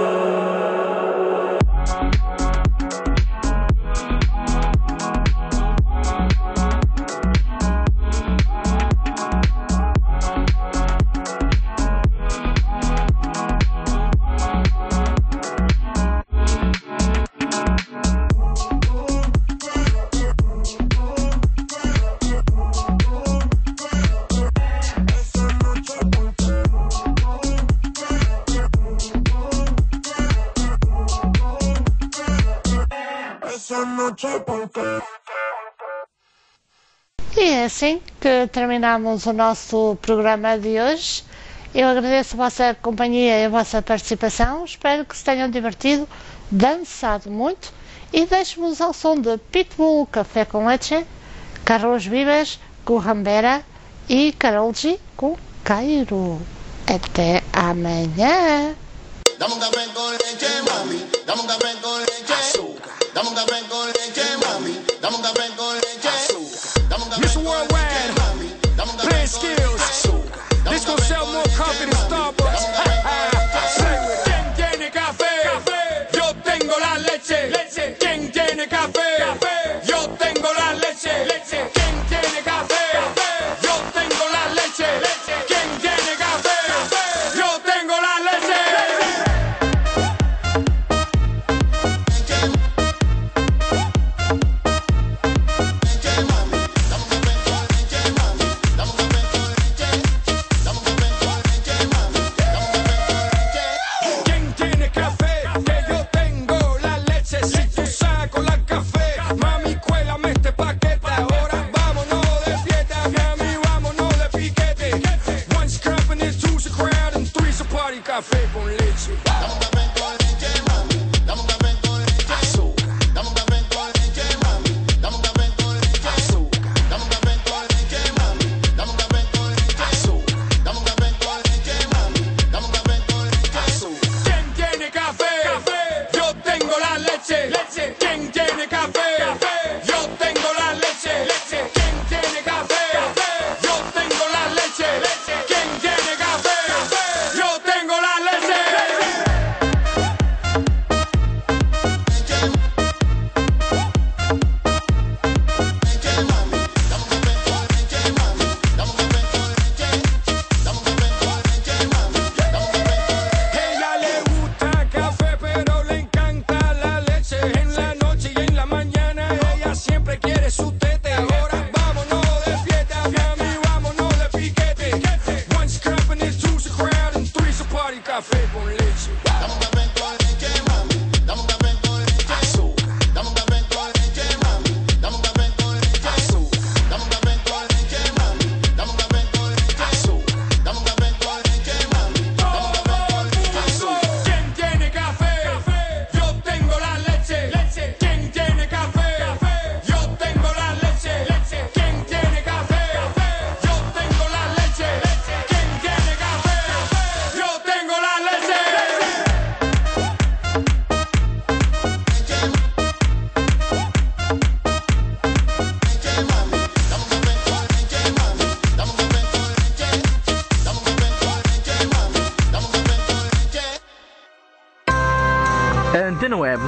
E é assim que terminamos o nosso programa de hoje. Eu agradeço a vossa companhia e a vossa participação. Espero que se tenham divertido, dançado muito e deixo-vos ao som de Pitbull, Café com Leche, Carlos Vives com Rambera e Karol G com Cairo. Até amanhã! Dame un café con leche, mami. Dame un café con leche. Azúcar. Dame un café con leche, mami. Dame un café con leche. Azúcar. Dame un café Mr. con Worldwide, leche, mami. Dame un café playing con skills. leche. This gon' sell more coffee than Starbucks. Say with it. ¿Quién tiene café? Yo tengo la leche. ¿Quién tiene café? Yo tengo la leche. ¿Quién tiene café? Yo tengo la leche. ¿Quién tiene café? Yo tengo la leche.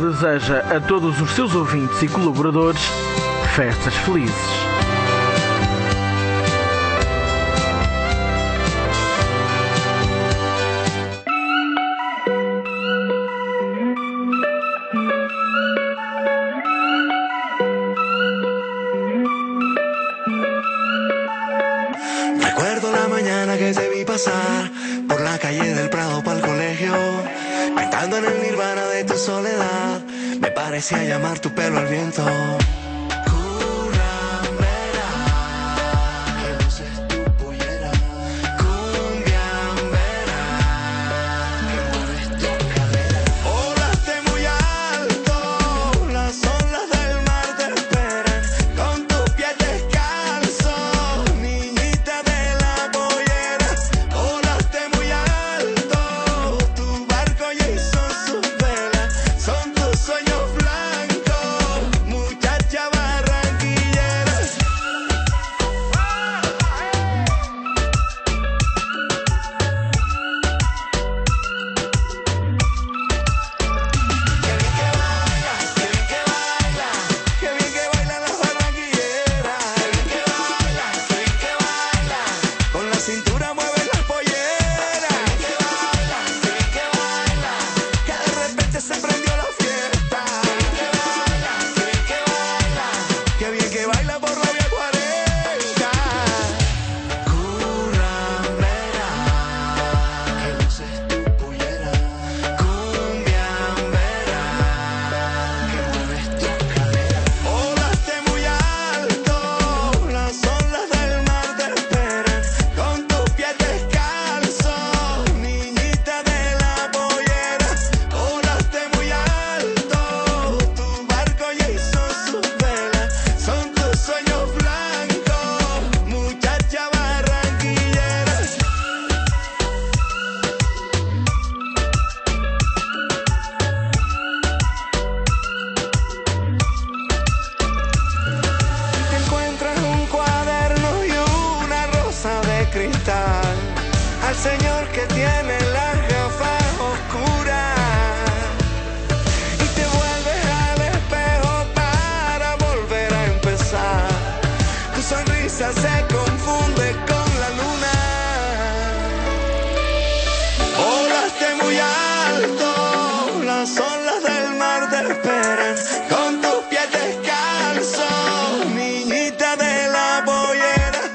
deseja a todos os seus ouvintes e colaboradores festas felizes. Recuerdo la mañana que te vi pasar por la calle del Prado para el colegio, pensando en el nirvana de tu soledad. Me parecía llamar tu pelo al viento. Al señor que tiene las gafas oscuras y te vuelves al espejo para volver a empezar. Tu sonrisa se confunde con la luna. Volaste muy alto, las olas del mar te esperan con tus pies descalzos, niñita de la boyera.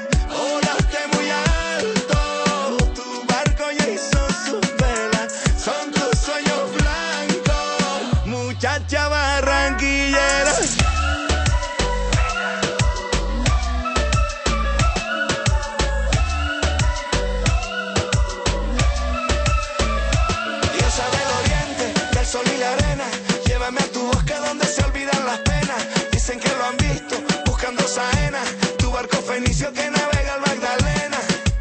Muchacha barranquillera. Diosa del oriente, del sol y la arena, llévame a tu bosque donde se olvidan las penas. Dicen que lo han visto buscando saena, tu barco fenicio que navega al Magdalena.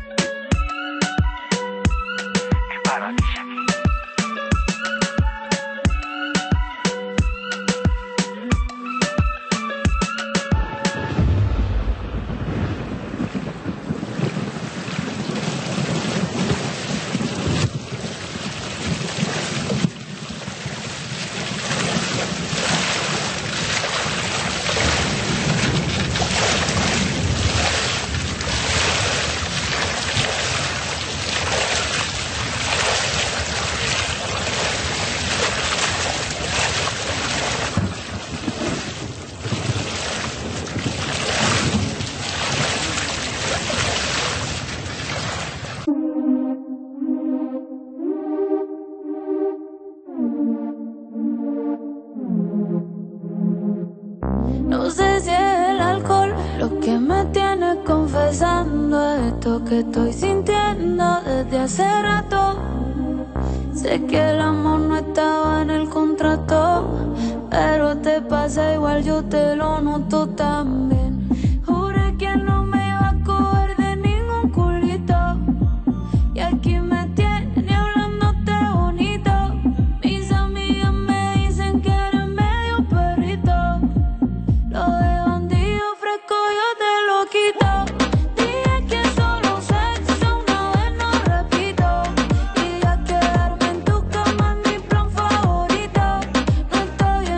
No sé si es el alcohol lo que me tiene confesando esto que estoy sintiendo desde hace rato. Sé que el amor no estaba en el contrato, pero te pasa igual, yo te lo noto también. Juré que no me iba a coger de ningún culito y aquí me tiene hablándote bonito. Mis amigas me dicen que eres medio perrito. Lo de bandido fresco yo te lo quito. Dije que solo sexo una vez no repito, y ya quedarme en tu cama es mi plan favorito. No estoy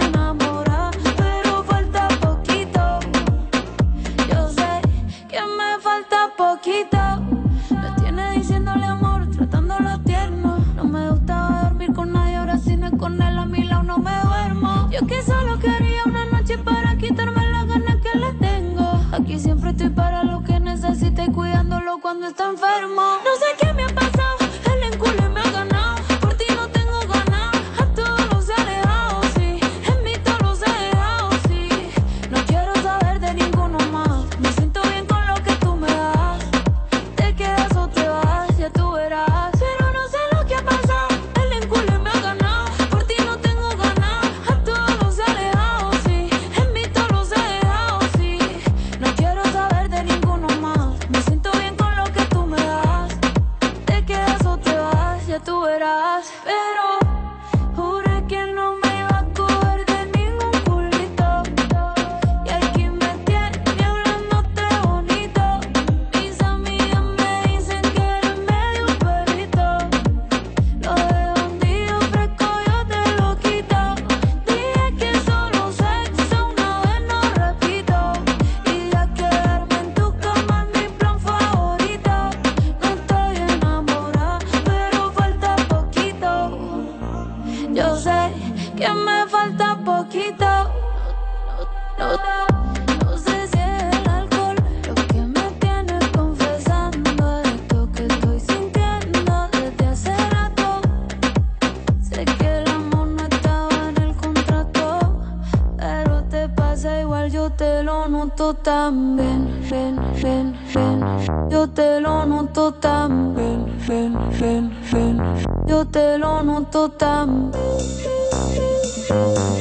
cuando está enfermo. No sé qué me ha pasado, el enculo me ha ganado. Por ti no tengo ganas, a todos los he alejado, sí. En mí todos los he dejado, sí. No quiero saber de ninguno más. Me siento bien con lo que tú me das. Te quedas o te vas, ya tú verás. Pero no sé lo que ha pasado, el enculo me ha ganado. Por ti no tengo ganas, a todos los he alejado, sí. En mí todos los he dejado, sí. No quiero saber de ninguno más. Me siento bien con lo que tú me das. Te quedas o te vas, ya tú verás. Pero juré que no me iba a coger de ningún culito. Y aquí me tiene hablándote bonito. Mis amigas me dicen que eres medio perrito. Lo de bandido fresco yo te lo quito. Dije que solo sexo una vez, no repito. Y ya quedarme en tu cama es mi plan favorito. No estoy enamorada, pero falta poquito. Yo sé que me falta poquito. No sé si es el alcohol lo que me tiene confesando esto que estoy sintiendo desde hace rato. Sé que el amor no estaba en el contrato, pero te pasa igual, yo te lo noto también. Ven, ven, ven. Yo te lo noto también. Ven, ven, ven. Yo te lo noto también.